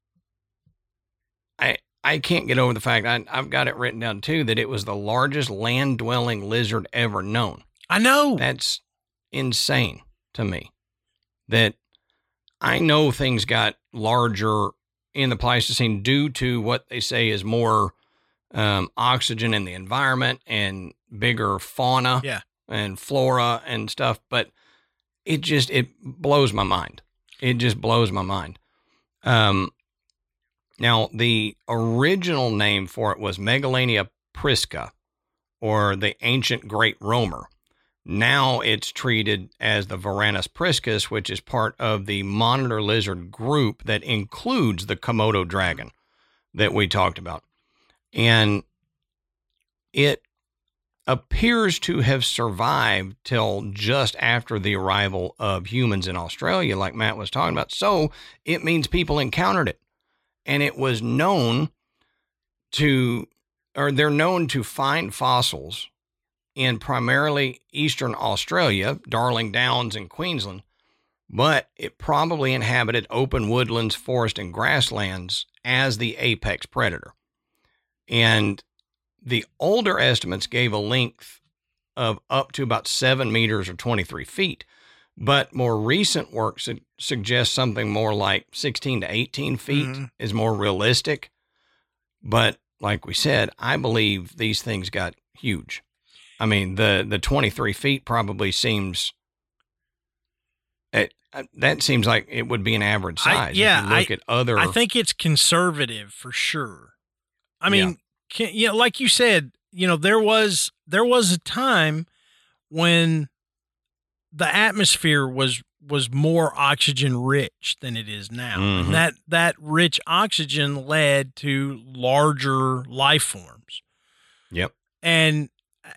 I can't get over the fact, I've got it written down too, that it was the largest land-dwelling lizard ever known. I know. That's insane to me. That I know things got larger in the Pleistocene due to what they say is more oxygen in the environment and bigger fauna and flora and stuff, but it blows my mind. It just blows my mind. Now, the original name for it was Megalania prisca, or the ancient great roamer. Now it's treated as the Varanus priscus, which is part of the monitor lizard group that includes the Komodo dragon that we talked about. And it appears to have survived till just after the arrival of humans in Australia, like Matt was talking about. So it means people encountered it. And it was known they're known to find fossils in primarily eastern Australia, Darling Downs and Queensland, but it probably inhabited open woodlands, forest, and grasslands as the apex predator. And the older estimates gave a length of up to about 7 meters or 23 feet. But more recent work suggests something more like 16 to 18 feet is more realistic. But like we said, I believe these things got huge. I mean, the 23 feet probably seems, that seems like it would be an average size. I think it's conservative for sure. I mean, like you said, there was a time when the atmosphere was more oxygen rich than it is now. And that rich oxygen led to larger life forms. Yep. And,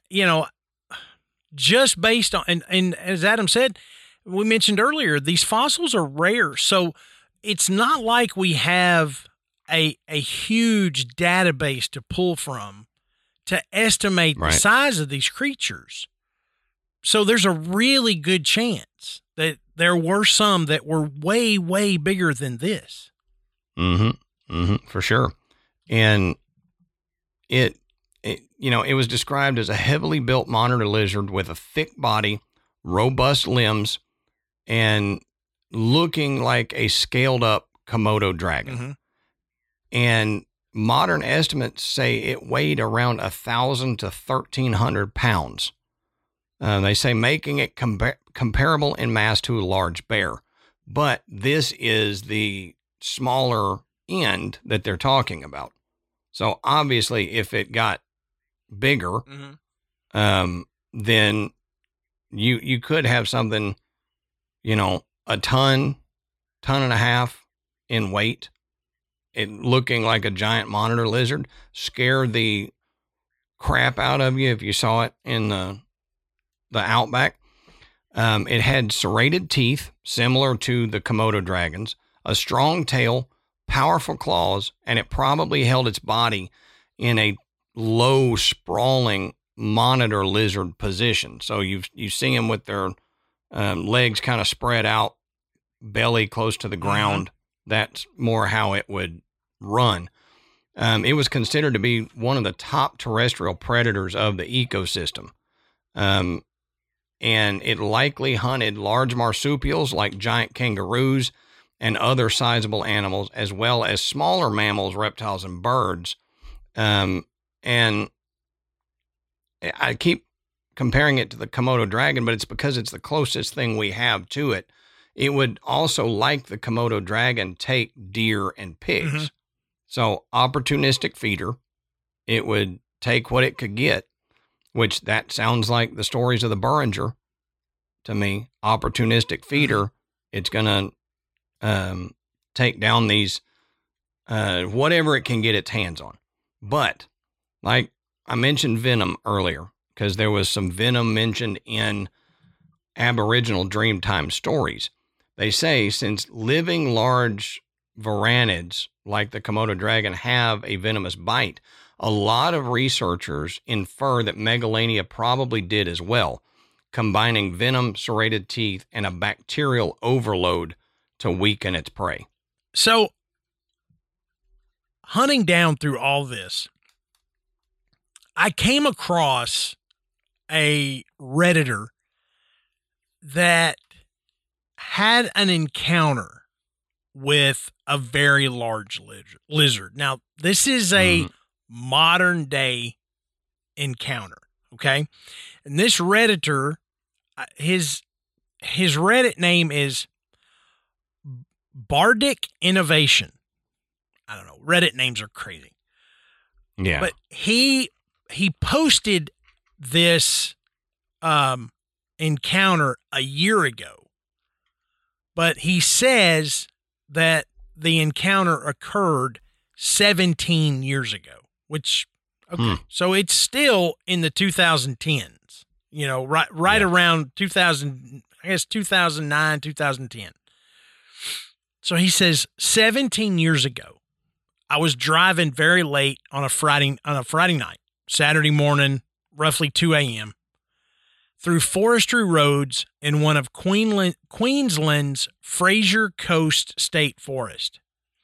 just based on, and as Adam said, we mentioned earlier, these fossils are rare. So it's not like we have a huge database to pull from to estimate the size of these creatures. So there's a really good chance that there were some that were way, way bigger than this. For sure. And it was described as a heavily built monitor lizard with a thick body, robust limbs, and looking like a scaled up Komodo dragon. And modern estimates say it weighed around 1,000 to 1,300 pounds. They say making it comparable in mass to a large bear. But this is the smaller end that they're talking about. So obviously, if it got bigger, then you could have something, a ton and a half in weight, it looking like a giant monitor lizard, scare the crap out of you if you saw it in the outback. It had serrated teeth, similar to the Komodo dragons, a strong tail, powerful claws, and it probably held its body in a low, sprawling monitor lizard position. So you see them with their legs kind of spread out, belly close to the ground. That's more how it would run. It was considered to be one of the top terrestrial predators of the ecosystem. And it likely hunted large marsupials like giant kangaroos and other sizable animals, as well as smaller mammals, reptiles, and birds. And I keep comparing it to the Komodo dragon, but it's because it's the closest thing we have to it. It would also, like the Komodo dragon, take deer and pigs. So opportunistic feeder. It would take what it could get, which that sounds like the stories of the Beringer to me. Opportunistic feeder. It's going to take down these, whatever it can get its hands on. But like I mentioned venom earlier, because there was some venom mentioned in Aboriginal Dreamtime stories. They say since living large varanids like the Komodo dragon have a venomous bite, a lot of researchers infer that Megalania probably did as well, combining venom, serrated teeth, and a bacterial overload to weaken its prey. So, hunting down through all this, I came across a Redditor that had an encounter with a very large lizard. Now, this is a modern day encounter, okay? And this Redditor, his Reddit name is Bardic Innovation. I don't know. Reddit names are crazy. Yeah. But he posted this encounter a year ago. But he says that the encounter occurred 17 years ago, which, okay. So it's still in the 2010s, right around 2000, I guess 2009, 2010. So he says 17 years ago, I was driving very late on a Friday night, Saturday morning, roughly 2 a.m., through forestry roads in one of Queensland's Fraser Coast State Forest.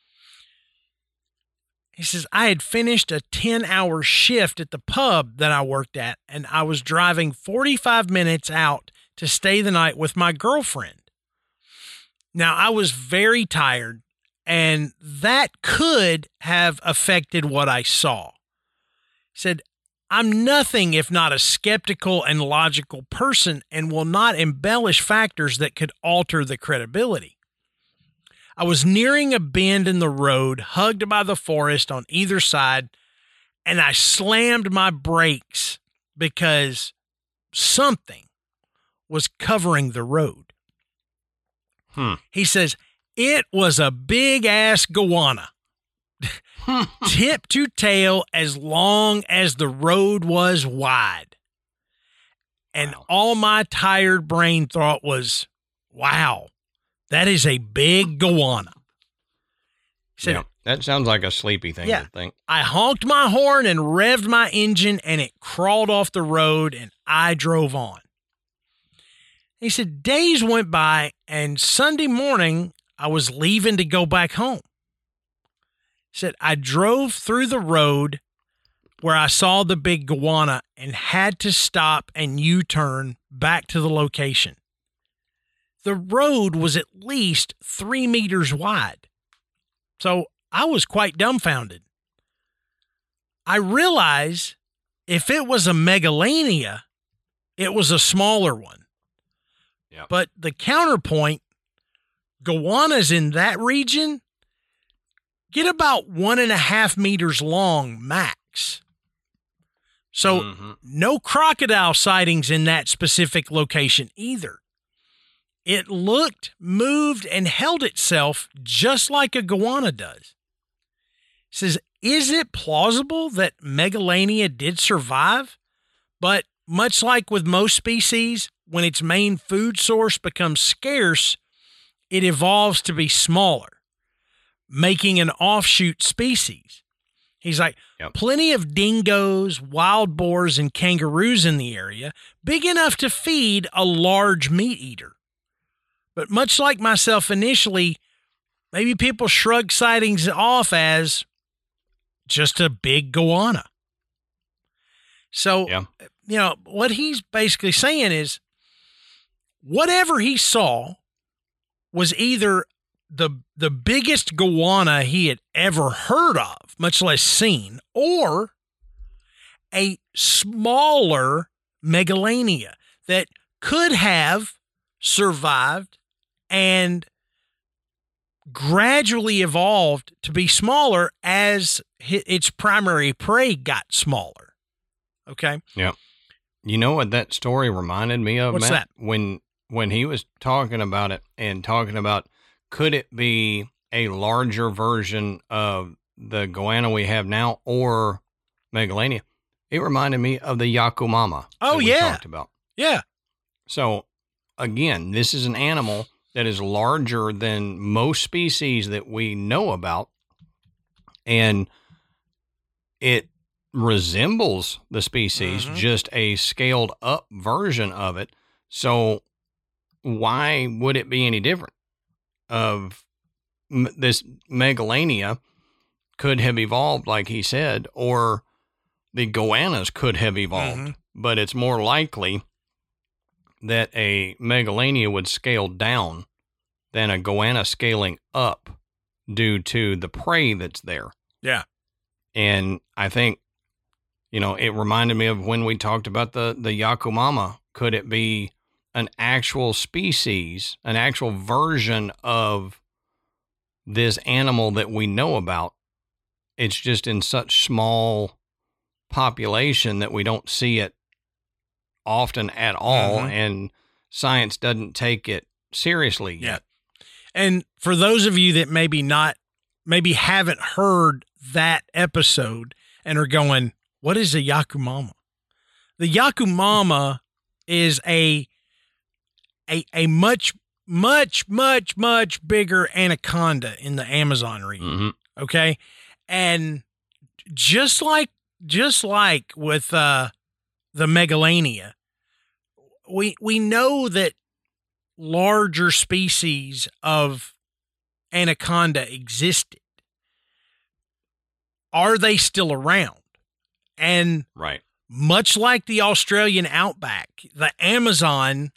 He says, I had finished a 10-hour shift at the pub that I worked at, and I was driving 45 minutes out to stay the night with my girlfriend. Now, I was very tired, and that could have affected what I saw. He said, I'm nothing if not a skeptical and logical person and will not embellish factors that could alter the credibility. I was nearing a bend in the road, hugged by the forest on either side, and I slammed my brakes because something was covering the road. He says, it was a big-ass goanna. Tip to tail as long as the road was wide. And all my tired brain thought was, wow, that is a big goanna. Said, that sounds like a sleepy thing to think. I honked my horn and revved my engine, and it crawled off the road, and I drove on. He said, days went by, and Sunday morning, I was leaving to go back home. Said, I drove through the road where I saw the big goanna and had to stop and U-turn back to the location. The road was at least 3 meters wide. So I was quite dumbfounded. I realize if it was a Megalania, it was a smaller one. Yeah. But the counterpoint, goannas in that region get about 1.5 meters long max. So no crocodile sightings in that specific location either. It looked, moved, and held itself just like a goanna does. It says, is it plausible that Megalania did survive? But much like with most species, when its main food source becomes scarce, it evolves to be smaller, making an offshoot species. He's like, plenty of dingoes, wild boars, and kangaroos in the area, big enough to feed a large meat eater. But much like myself initially, maybe people shrug sightings off as just a big goanna. So, what he's basically saying is whatever he saw was either the biggest goanna he had ever heard of, much less seen, or a smaller Megalania that could have survived and gradually evolved to be smaller as its primary prey got smaller. Okay? Yeah. You know what that story reminded me of, What's Matt? that? When he was talking about it and talking about could it be a larger version of the goanna we have now or Megalania, it reminded me of the Yakumama that we talked about. Yeah. So, again, this is an animal that is larger than most species that we know about, and it resembles the species, just a scaled up version of it. So why would it be any different? This Megalania could have evolved, like he said, or the goannas could have evolved, but it's more likely that a Megalania would scale down than a goanna scaling up due to the prey that's there. Yeah. And I think, it reminded me of when we talked about the Yakumama. Could it be an actual species, an actual version of this animal that we know about? It's just in such small population that we don't see it often at all, and science doesn't take it seriously yet. And for those of you that maybe haven't heard that episode and are going, what is a Yakumama? The Yakumama is a much, much, much, much bigger anaconda in the Amazon region. Okay. And just like with the Megalania, we know that larger species of anaconda existed. Are they still around? And much like the Australian outback, the Amazon,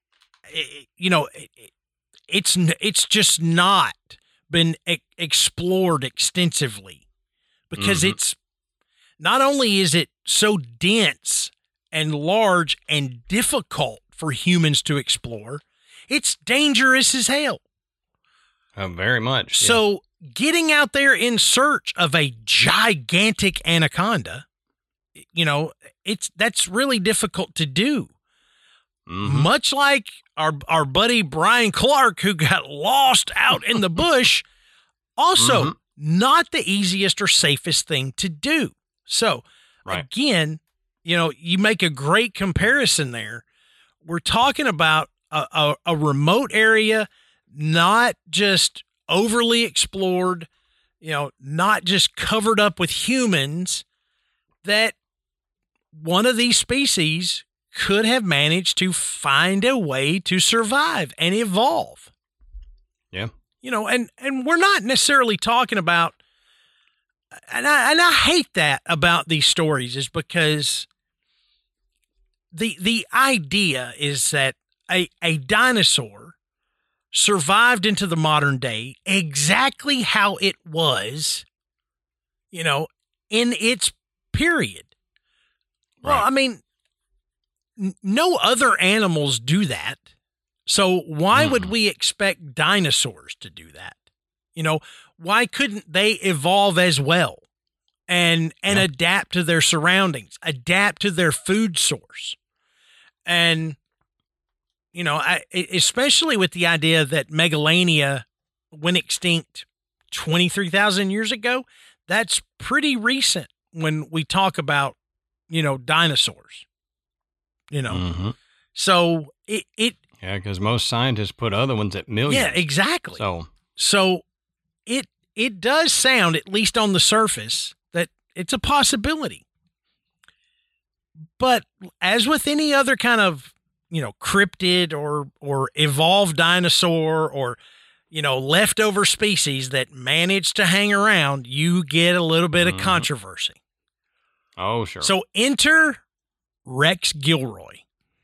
it's just not been explored extensively because it's not only is it so dense and large and difficult for humans to explore, it's dangerous as hell. Very much. So getting out there in search of a gigantic anaconda, that's really difficult to do. Much like our buddy Brian Clark, who got lost out in the bush, also not the easiest or safest thing to do. So again, you make a great comparison there. We're talking about a remote area, not just overly explored, not just covered up with humans, that one of these species could have managed to find a way to survive and evolve. Yeah. And we're not necessarily talking about, and I hate that about these stories, is because the idea is that a dinosaur survived into the modern day exactly how it was, in its period. Well, Right. I mean, no other animals do that. So why would we expect dinosaurs to do that? You know, why couldn't they evolve as well and adapt to their surroundings, adapt to their food source? And, you know, especially with the idea that Megalania went extinct 23,000 years ago, that's pretty recent when we talk about, you know, dinosaurs, you know. Mm-hmm. So it Yeah, because most scientists put other ones at millions. yeah, exactly. So it does sound, at least on the surface, that it's a possibility. But as with any other kind of, you know, cryptid or evolved dinosaur or, you know, leftover species that manage to hang around, you get a little bit of controversy. oh, sure. So enter Rex Gilroy.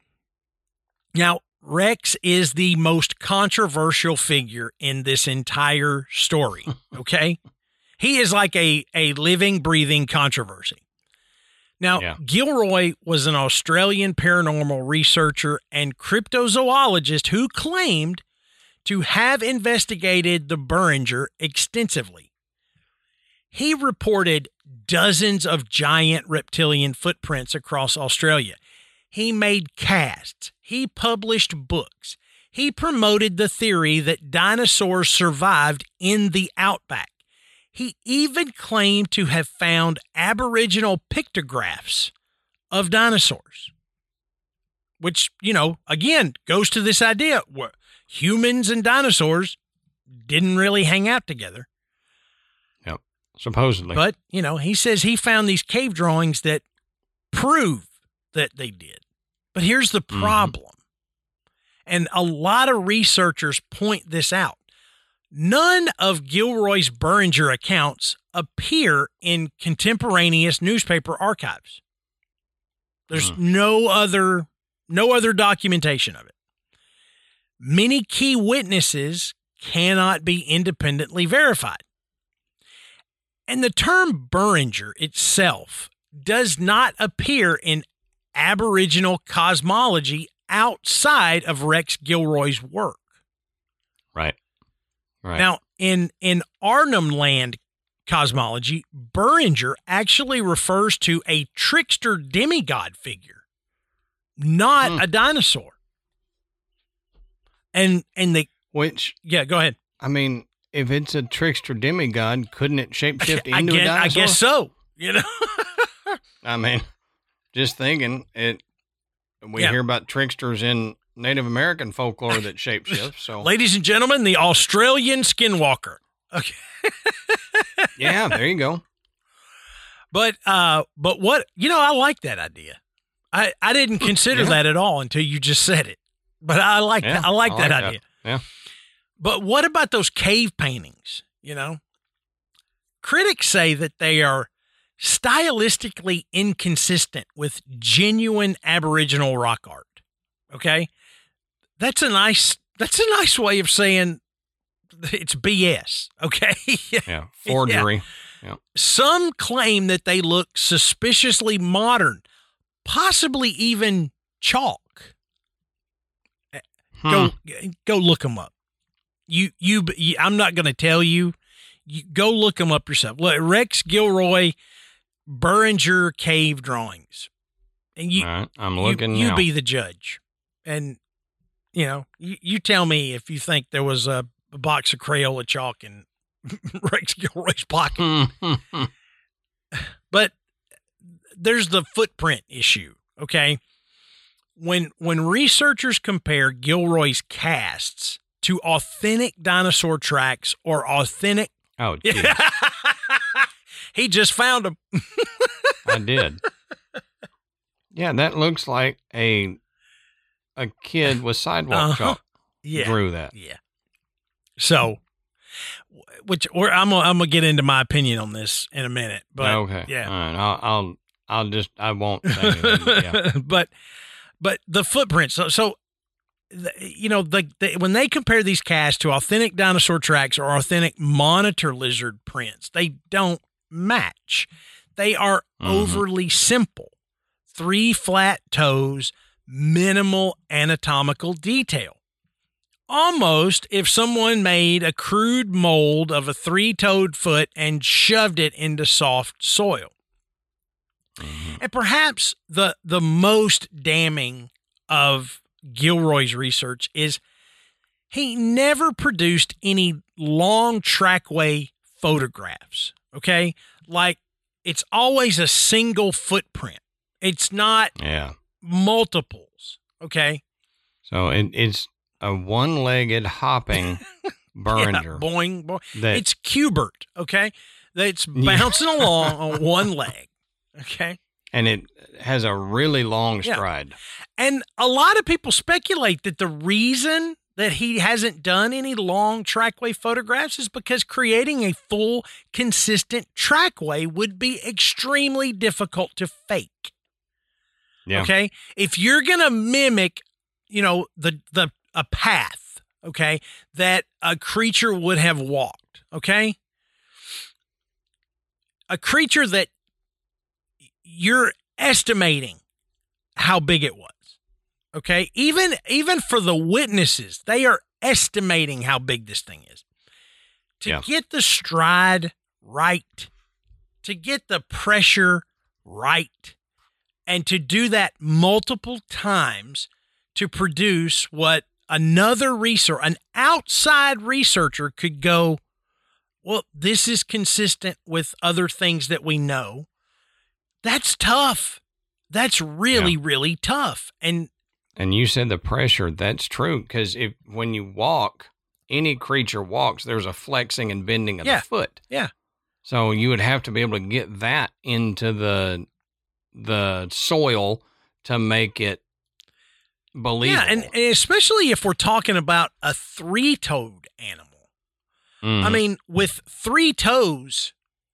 Now, Rex is the most controversial figure in this entire story, okay? He is like a living, breathing controversy. Now, Gilroy was an Australian paranormal researcher and cryptozoologist who claimed to have investigated the Beringer extensively. He reported dozens of giant reptilian footprints across Australia. He made casts. He published books. He promoted the theory that dinosaurs survived in the outback. He even claimed to have found Aboriginal pictographs of dinosaurs, which, you know, again, goes to this idea where humans and dinosaurs didn't really hang out together. Yep, supposedly. But, you know, he says he found these cave drawings that prove that they did. But here's the problem. And a lot of researchers point this out. None of Gilroy's Beringer accounts appear in contemporaneous newspaper archives. There's no other documentation of it. Many key witnesses cannot be independently verified. And the term Beringer itself does not appear in Aboriginal cosmology outside of Rex Gilroy's work. Right. Now, in Arnhem Land cosmology, Beringer actually refers to a trickster demigod figure, not a dinosaur. And Which, go ahead. I mean, if it's a trickster demigod, couldn't it shapeshift into a dinosaur? I guess so. You know, I mean, just thinking it. We hear about tricksters in Native American folklore that shapeshift. So, ladies and gentlemen, the Australian skinwalker. Okay. yeah, there you go. But what, you know, I like that idea. I didn't consider that at all until you just said it. But I like that. I like that idea. Yeah. But what about those cave paintings? You know, critics say that they are stylistically inconsistent with genuine Aboriginal rock art. Okay. That's a nice way of saying it's BS. Okay. Yeah. Forgery. Yeah. Some claim that they look suspiciously modern, possibly even chalk. Go look them up. I'm not going to tell you. You go look them up yourself. Look, Rex Gilroy Beringer cave drawings, and All right, I'm looking. You now. be the judge, and you know you tell me if you think there was a box of Crayola chalk in Rex Gilroy's pocket. But there's the footprint issue. Okay, when researchers compare Gilroy's casts to authentic dinosaur tracks or authentic, geez. He just found them. I did. Yeah, that looks like a kid with sidewalk chalk drew that. Yeah. So, I'm gonna get into my opinion on this in a minute. But okay. Yeah. All right. I won't say anything. Yeah. but the footprints. So you know, when they compare these casts to authentic dinosaur tracks or authentic monitor lizard prints, they don't match. They are overly simple. 3 flat toes, minimal anatomical detail. Almost if someone made a crude mold of a 3-toed foot and shoved it into soft soil. And perhaps the most damning of Gilroy's research is he never produced any long trackway photographs, okay? Like, it's always a single footprint. It's not multiples, okay? So it's a one-legged hopping Behringer. Boing, boing. It's Cubert, okay? That's bouncing along on one leg, okay? And it has a really long stride. And a lot of people speculate that the reason that he hasn't done any long trackway photographs is because creating a full, consistent trackway would be extremely difficult to fake. Yeah. Okay? If you're going to mimic, a path, okay, that a creature would have walked, okay? A creature that you're estimating how big it was. Okay, even for the witnesses, they are estimating how big this thing is. To get the stride right, to get the pressure right, and to do that multiple times to produce what another researcher, an outside researcher could go, well, this is consistent with other things that we know. That's tough. That's really, really tough. And you said the pressure, that's true, because when you walk, any creature walks, there's a flexing and bending of the foot. Yeah. So you would have to be able to get that into the soil to make it believable. Yeah, and especially if we're talking about a 3-toed animal. I mean, with 3 toes,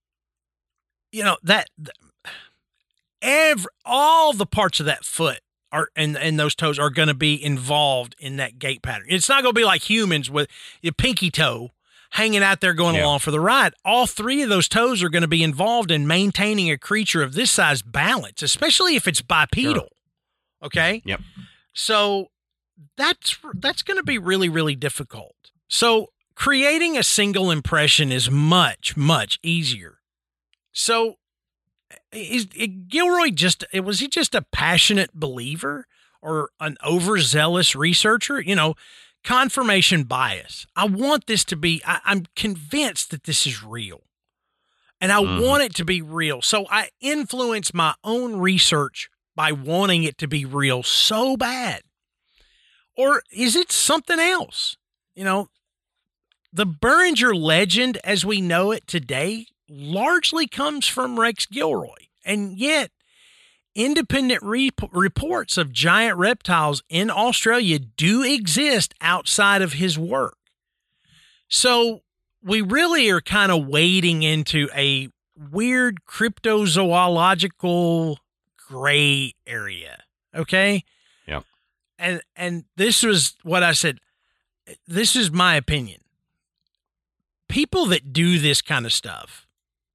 all the parts of that foot and those toes are going to be involved in that gait pattern. It's not going to be like humans with your pinky toe hanging out there going along for the ride. All 3 of those toes are going to be involved in maintaining a creature of this size balance, especially if it's bipedal. Sure. Okay? Yep. So that's going to be really, really difficult. So creating a single impression is much, much easier. So Gilroy was he just a passionate believer or an overzealous researcher? Confirmation bias. I want this to be, I'm convinced that this is real. And I want it to be real. So I influence my own research by wanting it to be real so bad. Or is it something else? The Behringer legend as we know it today largely comes from Rex Gilroy. And yet, independent reports of giant reptiles in Australia do exist outside of his work. So we really are kind of wading into a weird cryptozoological gray area. Okay? Yep. And this was what I said. This is my opinion. People that do this kind of stuff,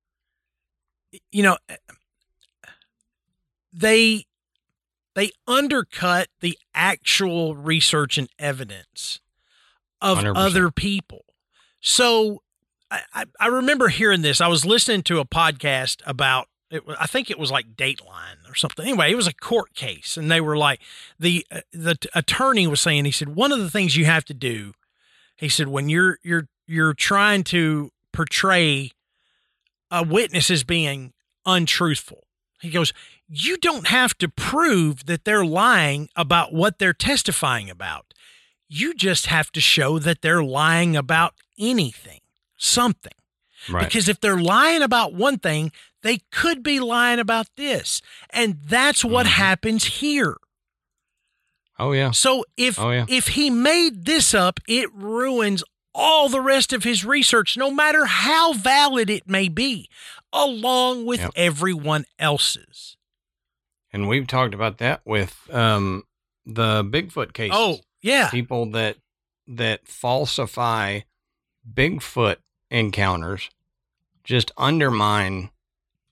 they undercut the actual research and evidence of 100%. Other people. So I remember hearing this. I was listening to a podcast about it. I think it was like Dateline or something. Anyway, it was a court case, and they were like, the attorney was saying, he said, one of the things you have to do, he said, when you're trying to portray a witness as being untruthful, he goes, you don't have to prove that they're lying about what they're testifying about. You just have to show that they're lying about anything, something. Right. Because if they're lying about one thing, they could be lying about this. And that's what happens here. Oh, yeah. So if he made this up, it ruins all the rest of his research, no matter how valid it may be, along with everyone else's. And we've talked about that with the Bigfoot cases. Oh, yeah. People that falsify Bigfoot encounters just undermine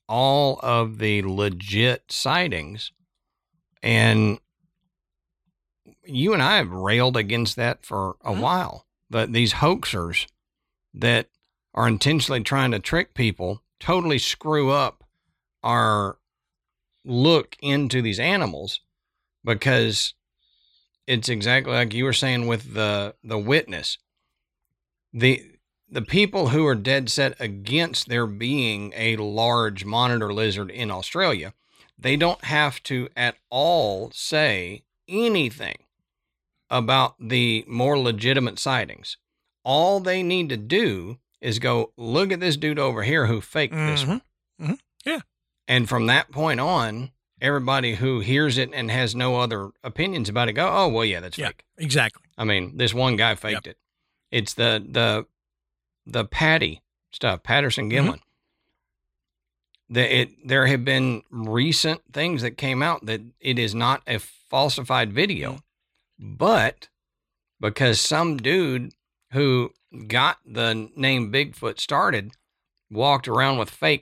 all of the legit sightings. And you and I have railed against that for a while. But these hoaxers that are intentionally trying to trick people totally screw up our look into these animals, because it's exactly like you were saying with the witness. The people who are dead set against there being a large monitor lizard in Australia, they don't have to at all say anything about the more legitimate sightings. All they need to do is go, look at this dude over here who faked this one. Mm-hmm. Yeah. And from that point on, everybody who hears it and has no other opinions about it go, oh, well, yeah, that's fake. Exactly. I mean, this one guy faked it. It's the Patty stuff, Patterson-Gimlin. There have been recent things that came out that it is not a falsified video, but because some dude who got the name Bigfoot started walked around with fake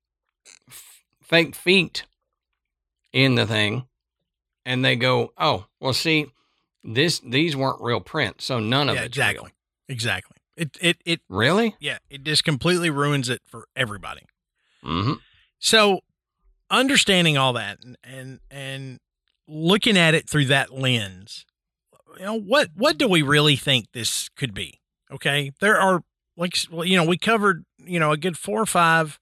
feet in the thing, and they go, oh, well, see, these weren't real prints, so none of it's real. Exactly. It really? Yeah, it just completely ruins it for everybody. Mm-hmm. So understanding all that and looking at it through that lens, what do we really think this could be? Okay. There are we covered, a good 4 or 5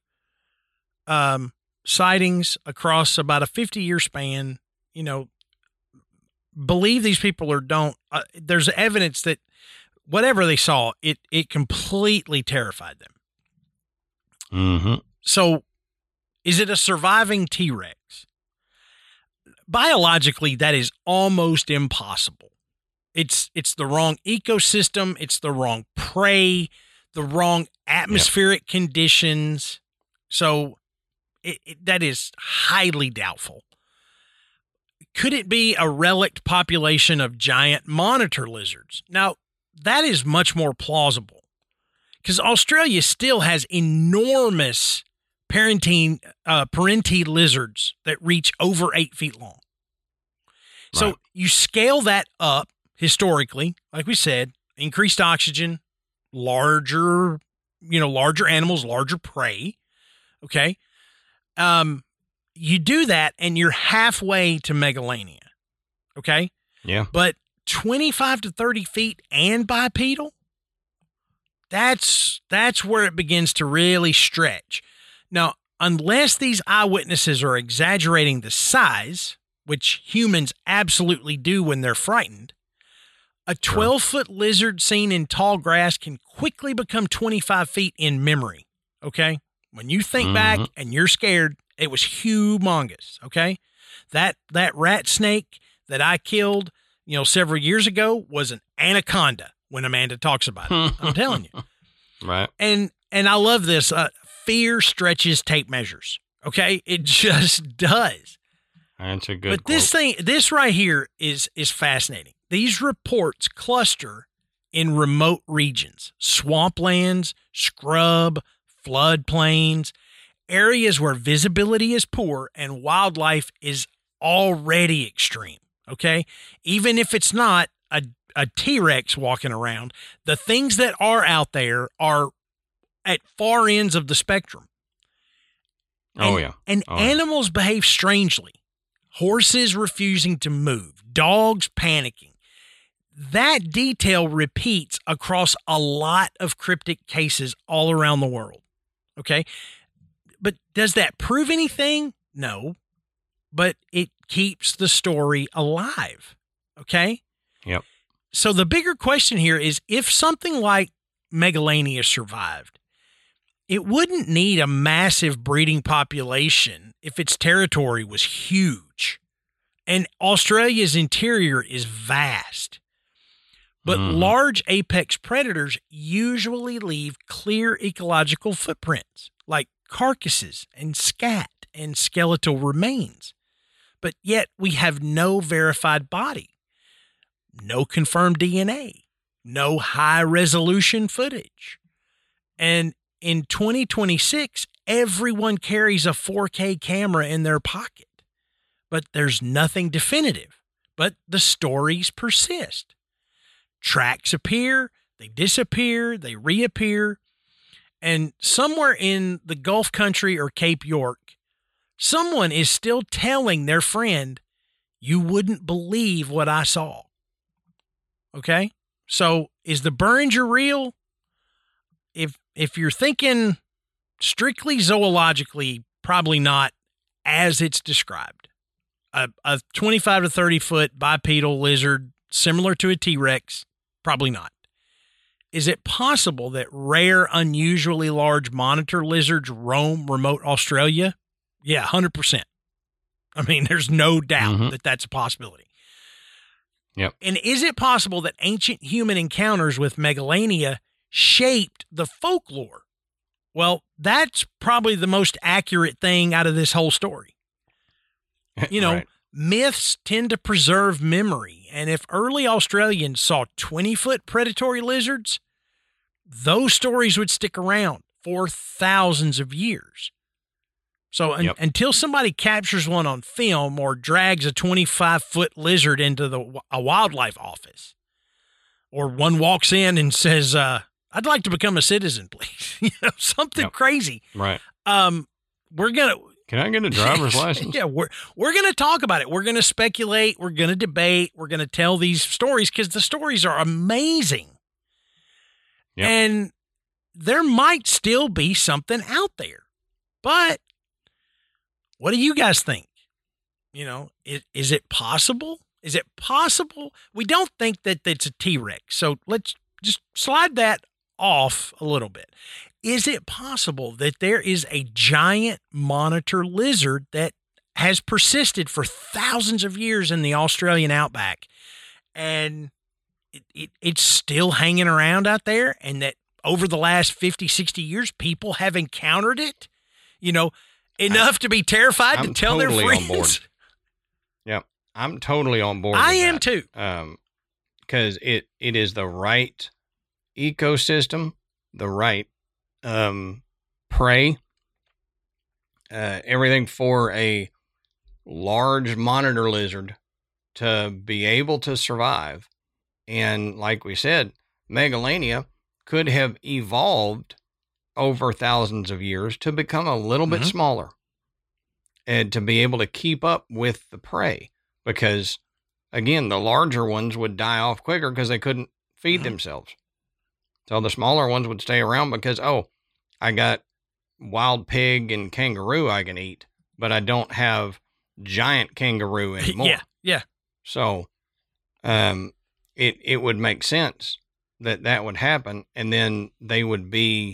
sightings across about a 50-year span. Believe these people or don't, there's evidence that whatever they saw, it completely terrified them. Mm-hmm. So is it a surviving T-Rex? Biologically, that is almost impossible. It's the wrong ecosystem. It's the wrong prey, the wrong atmospheric conditions. So that is highly doubtful. Could it be a relict population of giant monitor lizards? Now, that is much more plausible because Australia still has enormous parenti lizards that reach over 8 feet long. So Right. You scale that up historically, like we said, increased oxygen, larger animals, larger prey. Okay. You do that and you're halfway to megalania. Okay. Yeah. But 25 to 30 feet and bipedal, that's where it begins to really stretch. Now, unless these eyewitnesses are exaggerating the size, which humans absolutely do when they're frightened, a 12-foot lizard seen in tall grass can quickly become 25 feet in memory, okay? When you think back and you're scared, it was humongous, okay? That rat snake that I killed, several years ago was an anaconda when Amanda talks about it. I'm telling you. Right. And I love this. Fear stretches tape measures, okay? It just does. That's a good But this right here is fascinating. These reports cluster in remote regions, swamplands, scrub, floodplains, areas where visibility is poor and wildlife is already extreme, okay? Even if it's not a T-Rex walking around, the things that are out there are at far ends of the spectrum. And animals behave strangely. Horses refusing to move, dogs panicking. That detail repeats across a lot of cryptic cases all around the world. Okay. But does that prove anything? No. But it keeps the story alive. Okay. Yep. So the bigger question here is if something like Megalania survived, it wouldn't need a massive breeding population if its territory was huge. And Australia's interior is vast. But large apex predators usually leave clear ecological footprints, like carcasses and scat and skeletal remains. But yet we have no verified body, no confirmed DNA, no high-resolution footage. And in 2026, everyone carries a 4K camera in their pocket, but there's nothing definitive. But the stories persist. Tracks appear, they disappear, they reappear. And somewhere in the Gulf country or Cape York, someone is still telling their friend, you wouldn't believe what I saw. Okay? So is the Beringer real? If you're thinking strictly zoologically, probably not as it's described. A 25 to 30 foot bipedal lizard similar to a T-Rex, probably not. Is it possible that rare, unusually large monitor lizards roam remote Australia? Yeah, 100%. I mean, there's no doubt that that's a possibility. Yep. And is it possible that ancient human encounters with Megalania shaped the folklore? Well, that's probably the most accurate thing out of this whole story. You know, Right. myths tend to preserve memory. And if early Australians saw 20-foot predatory lizards, those stories would stick around for thousands of years. So until somebody captures one on film or drags a 25-foot lizard into a wildlife office, or one walks in and says, I'd like to become a citizen, please. Something crazy. Right. We're going to... Can I get a driver's license? Yeah, we're going to talk about it. We're going to speculate. We're going to debate. We're going to tell these stories because the stories are amazing. Yep. And there might still be something out there. But what do you guys think? You know, is it possible? Is it possible? We don't think that it's a T-Rex. So let's just slide that off a little bit. Is it possible that there is a giant monitor lizard that has persisted for thousands of years in the Australian outback and it's still hanging around out there, and that over the last 50, 60 years, people have encountered it, you know, enough to be terrified to tell their friends? On board. Yep. I'm totally on board. I with am that. too. Because it is the right ecosystem, the right prey, everything for a large monitor lizard to be able to survive. And like we said, Megalania could have evolved over thousands of years to become a little bit smaller and to be able to keep up with the prey, because again, the larger ones would die off quicker because they couldn't feed themselves. So the smaller ones would stay around because, I got wild pig and kangaroo I can eat, but I don't have giant kangaroo anymore. Yeah. So it would make sense that would happen, and then they would be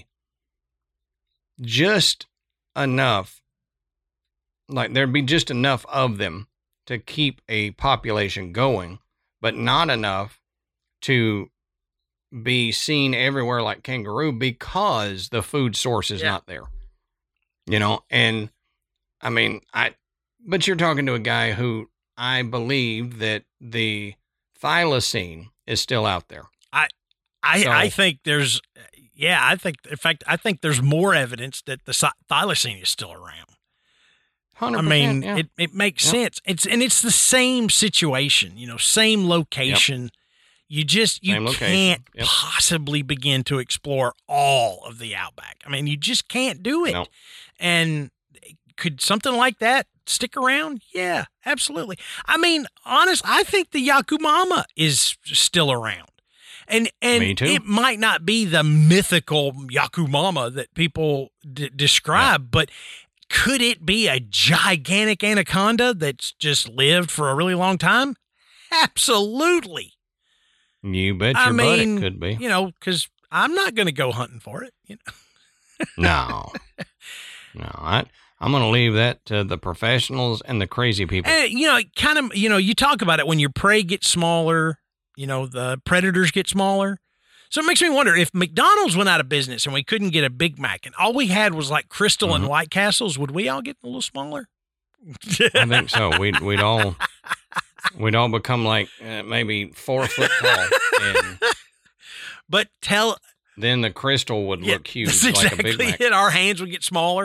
just enough, like there'd be just enough of them to keep a population going, but not enough to be seen everywhere like kangaroo because the food source is not there, you know? And I mean, but you're talking to a guy who I believe that the thylacine is still out there. I think there's, I think there's more evidence that the thylacine is still around. 100%, I mean, it makes sense. It's the same situation, you know, same location. You can't possibly begin to explore all of the outback. I mean, you just can't do it. No. And could something like that stick around? Yeah, absolutely. I mean, I think the Yakumama is still around. And Me too. It might not be the mythical Yakumama that people describe, but could it be a gigantic anaconda that's just lived for a really long time? Absolutely. You bet your butt it could be. You know, because I'm not going to go hunting for it. You know? No, I'm going to leave that to the professionals and the crazy people. And, you know, kind of, you know, you talk about it when your prey gets smaller, you know, the predators get smaller. So it makes me wonder if McDonald's went out of business and we couldn't get a Big Mac and all we had was like Crystal and White Castles, would we all get a little smaller? I think so. We'd all become like maybe 4 foot tall. And but then the Crystal would look huge, that's like exactly a Big Mac. it. Our hands would get smaller.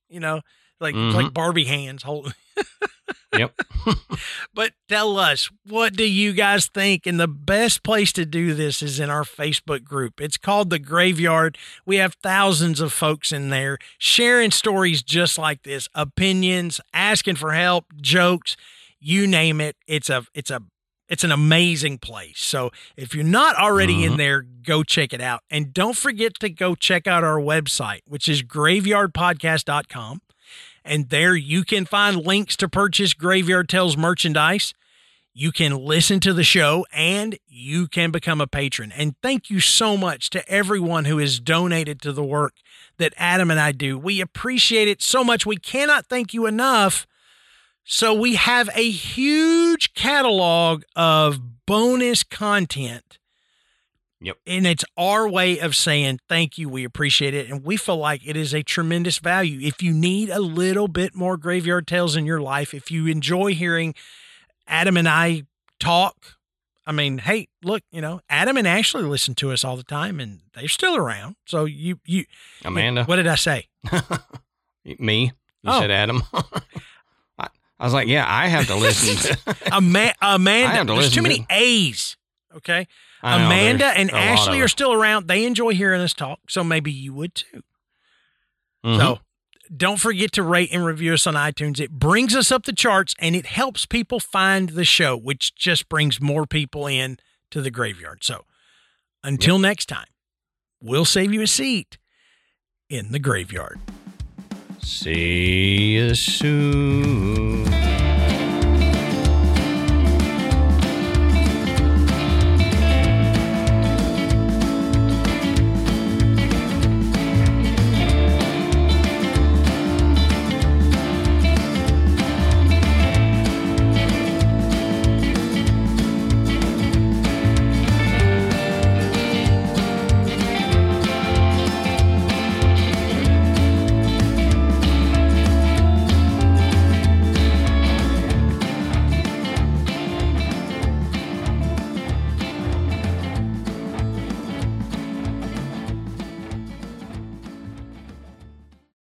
like Barbie hands holding. Yep. But tell us, what do you guys think? And the best place to do this is in our Facebook group. It's called The Graveyard. We have thousands of folks in there sharing stories just like this, opinions, asking for help, jokes, you name it. It's an amazing place. So if you're not already in there, go check it out. And don't forget to go check out our website, which is graveyardpodcast.com. And there you can find links to purchase Graveyard Tales merchandise. You can listen to the show and you can become a patron. And thank you so much to everyone who has donated to the work that Adam and I do. We appreciate it so much. We cannot thank you enough. So we have a huge catalog of bonus content. Yep. And it's our way of saying thank you. We appreciate it. And we feel like it is a tremendous value. If you need a little bit more Graveyard Tales in your life, if you enjoy hearing Adam and I talk, I mean, hey, look, Adam and Ashley listen to us all the time and they're still around. So you Amanda, what did I say? Me? You said Adam. I was like, yeah, I have to listen to Amanda. There's too many A's. Okay. Amanda and Ashley are still around. They enjoy hearing us talk, so maybe you would too. So don't forget to rate and review us on iTunes. It brings us up the charts, and it helps people find the show, which just brings more people in to the graveyard. So until next time, we'll save you a seat in the graveyard. See you soon.